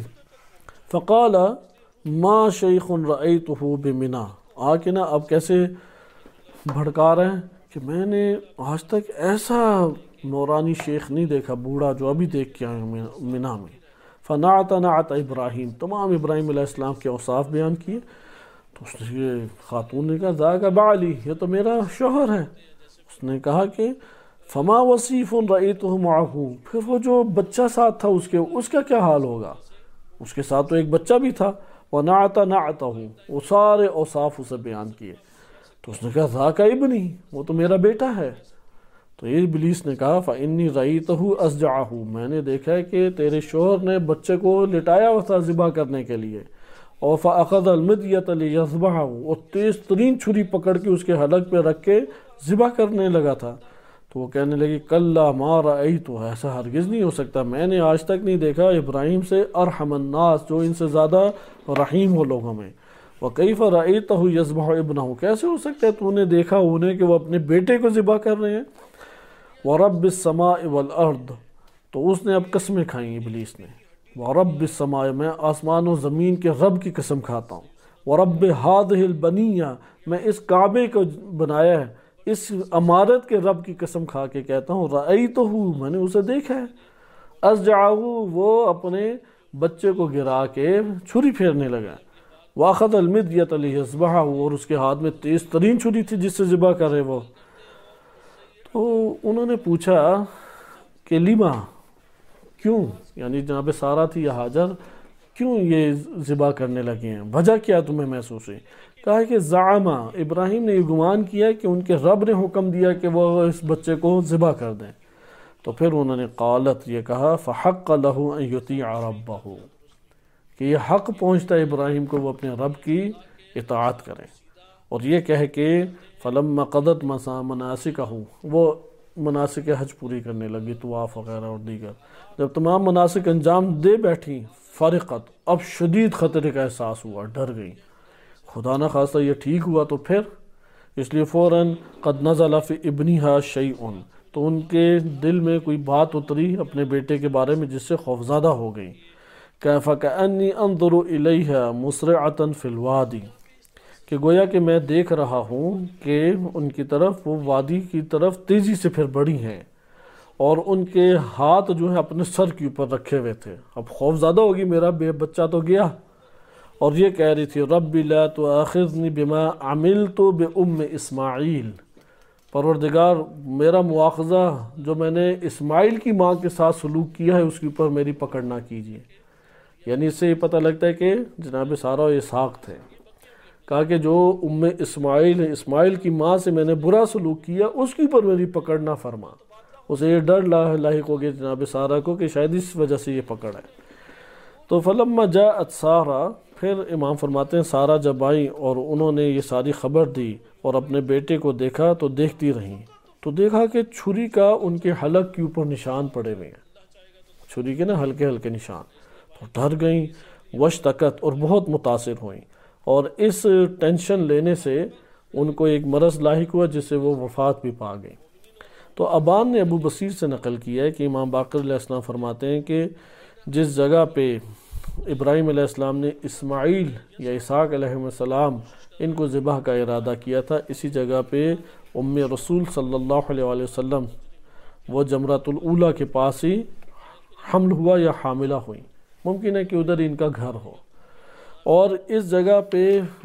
فقال ما شیخ رأیتہ بمنا، آکے نا اب کیسے بھڑکا رہے ہیں کہ میں نے آج تک ایسا نورانی شیخ نہیں دیکھا، بوڑھا جو ابھی دیکھ کے آئے منا میں. فنعت نعت ابراہیم، تمام ابراہیم علیہ السلام کے اوصاف بیان کیے. تو اس نے خاتون نے کہا ذاک بعلی، یہ تو میرا شوہر ہے. اس نے کہا کہ فما وصیف رأیتہ معہ، پھر وہ جو بچہ ساتھ تھا اس کا کیا حال ہوگا؟ اس کے ساتھ تو ایک بچہ بھی تھا. ونعت نعتہ، وہ سارے اوصاف اسے بیان کیے. تو اس نے کہا ذاک ابنی، وہ تو میرا بیٹا ہے. تو یہ ابلیس نے کہا فإنی رأیتہ اسجعہ، میں نے دیکھا ہے کہ تیرے شوہر نے بچے کو لٹایا ہوا تھا ذبح کرنے کے لیے. اور فأخذ المدیۃ لیذبحہ، اور تیز ترین چھری پکڑ کے اس کے حلق پہ رکھ کے ذبح کرنے لگا تھا. تو وہ کہنے لگی کلا ما رأیت، ایسا ہرگز نہیں ہو سکتا، میں نے آج تک نہیں دیکھا ابراہیم سے ارحم الناس، جو ان سے زیادہ رحیم ہو لوگوں میں. وکیف رأیتہ یذبح ابنہ، کیسے ہو سکتا ہے تو نے دیکھا انہیں کہ وہ اپنے بیٹے کو ذبح کر رہے ہیں. وَرَبِّ السَّمَاءِ وَالْأَرْضِ، تو اس نے اب قسمیں کھائیں ابلیس نے، وَرَبِّ السَّمَاءِ، میں آسمان و زمین کے رب کی قسم کھاتا ہوں، وَرَبِّ هَذِهِ الْبَنِيَّةِ، میں اس کعبے کو بنایا ہے اس عمارت کے رب کی قسم کھا کے کہتا ہوں، رَأَيْتُهُ، میں نے اسے دیکھا ہے، أَزْجَعَهُ، وہ اپنے بچے کو گرا کے چھری پھیرنے لگا، وَأَخَذَ الْمِدْيَةَ لِيَذْبَحَهُ، اور اس کے ہاتھ میں تیز ترین چھری تھی جس سے ذبح کرے وہ۔ تو انہوں نے پوچھا کہ لما، کیوں، یعنی جناب سارہ تھی یا ہاجر، کیوں یہ ذبح کرنے لگے ہیں، وجہ کیا تمہیں محسوس ہوئی؟ کہا کہ زعما، ابراہیم نے یہ گمان کیا کہ ان کے رب نے حکم دیا کہ وہ اس بچے کو ذبح کر دیں۔ تو پھر انہوں نے قالت، یہ کہا، فحق له ان یطیع ربہ، کہ یہ حق پہنچتا ہے ابراہیم کو وہ اپنے رب کی اطاعت کریں، اور یہ کہہ کے فلما قضت مناسکہ، وہ مناسک حج پوری کرنے لگی، طواف وغیرہ اور دیگر، جب تمام مناسک انجام دے بیٹھی، فرقت، اب شدید خطرے کا احساس ہوا، ڈر گئی، خدا نہ خواستہ یہ ٹھیک ہوا تو پھر، اس لیے فوراً قد نزل فی ابنہا شیء، تو ان کے دل میں کوئی بات اتری اپنے بیٹے کے بارے میں جس سے خوفزدہ ہو گئی، فَكَأَنِّي أَنظُرُ إِلَيْهَا مُسْرِعَةً فِي الْوَادِ، کہ گویا کہ میں دیکھ رہا ہوں کہ ان کی طرف، وہ وادی کی طرف تیزی سے پھر بڑھی ہیں، اور ان کے ہاتھ جو ہیں اپنے سر کے اوپر رکھے ہوئے تھے، اب خوف زیادہ ہوگی، میرا بچہ تو گیا، اور یہ کہہ رہی تھی رب لا تؤاخذنی بما عملت بأم اسماعیل، پروردگار میرا مواخذہ جو میں نے اسماعیل کی ماں کے ساتھ سلوک کیا ہے اس کے اوپر میری پکڑ نہ کیجیے۔ یعنی اس سے یہ پتہ لگتا ہے کہ جناب سارہ و اسحاق تھے، کہا کہ جو ام اسماعیل کی ماں سے میں نے برا سلوک کیا اس کے اوپر میری پکڑ نہ فرما، اسے یہ ڈر لاحق ہو گیا جناب سارہ کو کہ شاید اس وجہ سے یہ پکڑ ہے۔ تو فلما جاءت سارہ، پھر امام فرماتے ہیں سارہ جب آئیں اور انہوں نے یہ ساری خبر دی اور اپنے بیٹے کو دیکھا تو دیکھتی رہیں، تو دیکھا کہ چھری کا ان کے حلق کے اوپر نشان پڑے ہوئے ہیں، چھری کے نا ہلکے ہلکے نشان، تو ڈر گئیں، واشتکت، اور بہت متاثر ہوئیں، اور اس ٹینشن لینے سے ان کو ایک مرض لاحق ہوا جس سے وہ وفات بھی پا گئیں۔ تو ابان نے ابو بصیر سے نقل کیا ہے کہ امام باقر علیہ السلام فرماتے ہیں کہ جس جگہ پہ ابراہیم علیہ السلام نے اسماعیل یا اسحاق علیہ السلام ان کو ذبح کا ارادہ کیا تھا، اسی جگہ پہ ام رسول صلی اللہ علیہ وسلم وہ جمرۃ الاولیٰ کے پاس ہی حمل ہوا یا حاملہ ہوئیں، ممکن ہے کہ ادھر ان کا گھر ہو، اور اس جگہ پہ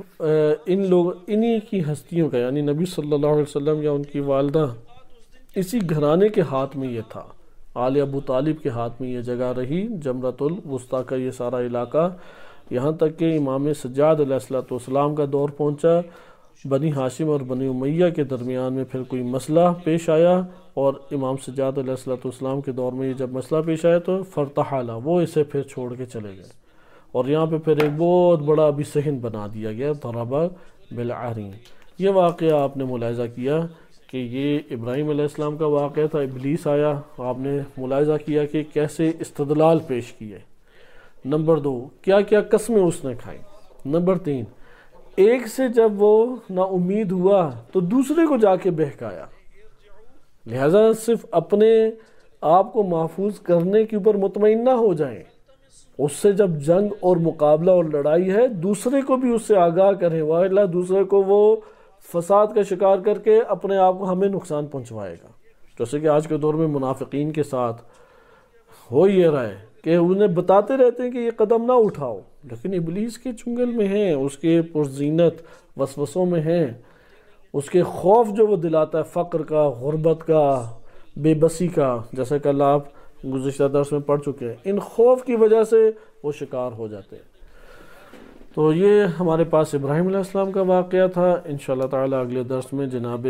انہی کی ہستیوں کا، یعنی نبی صلی اللہ علیہ وسلم یا ان کی والدہ، اسی گھرانے کے ہاتھ میں یہ تھا، آل ابو طالب کے ہاتھ میں یہ جگہ رہی، جمرۃ الوسطیٰ کا یہ سارا علاقہ، یہاں تک کہ امام سجاد علیہ السلام کا دور پہنچا، بنی ہاشم اور بنی امیہ کے درمیان میں پھر کوئی مسئلہ پیش آیا، اور امام سجاد علیہ السلام کے دور میں یہ جب مسئلہ پیش آیا تو فرتحالہ، وہ اسے پھر چھوڑ کے چلے گئے، اور یہاں پہ پھر ایک بہت بڑا ابھی صحن بنا دیا گیا، ضرب بالعرین۔ یہ واقعہ آپ نے ملاحظہ کیا کہ یہ ابراہیم علیہ السلام کا واقعہ تھا، ابلیس آیا، آپ نے ملاحظہ کیا کہ کیسے استدلال پیش کیے۔ نمبر 2، کیا کیا قسمیں اس نے کھائیں۔ نمبر 3، ایک سے جب وہ نا امید ہوا تو دوسرے کو جا کے بہکایا، لہذا صرف اپنے آپ کو محفوظ کرنے کے اوپر مطمئن نہ ہو جائیں، اس سے جب جنگ اور مقابلہ اور لڑائی ہے دوسرے کو بھی اس سے آگاہ کریں، وَإِلَّا دوسرے کو وہ فساد کا شکار کر کے اپنے آپ کو ہمیں نقصان پہنچوائے گا، جیسے کہ آج کے دور میں منافقین کے ساتھ ہو یہ رہا ہے کہ انہیں بتاتے رہتے ہیں کہ یہ قدم نہ اٹھاؤ، لیکن ابلیس کے چنگل میں ہیں، اس کے پرزینت وسوسوں میں ہیں، اس کے خوف جو وہ دلاتا ہے، فقر کا، غربت کا، بے بسی کا، جیسا کہ اللہ آپ گزشتہ درس میں پڑھ چکے ہیں، ان خوف کی وجہ سے وہ شکار ہو جاتے ہیں۔ تو یہ ہمارے پاس ابراہیم علیہ السلام کا واقعہ تھا۔ انشاءاللہ تعالی اگلے درس میں جناب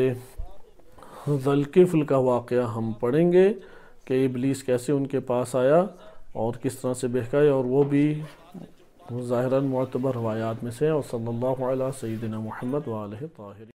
ذوالکفل کا واقعہ ہم پڑھیں گے کہ ابلیس کیسے ان کے پاس آیا اور کس طرح سے بہکایا، اور وہ بھی ظاہراً معتبر روایات میں سے، اور صلی اللہ علیہ سیدنا محمد وآلہ طاہرین۔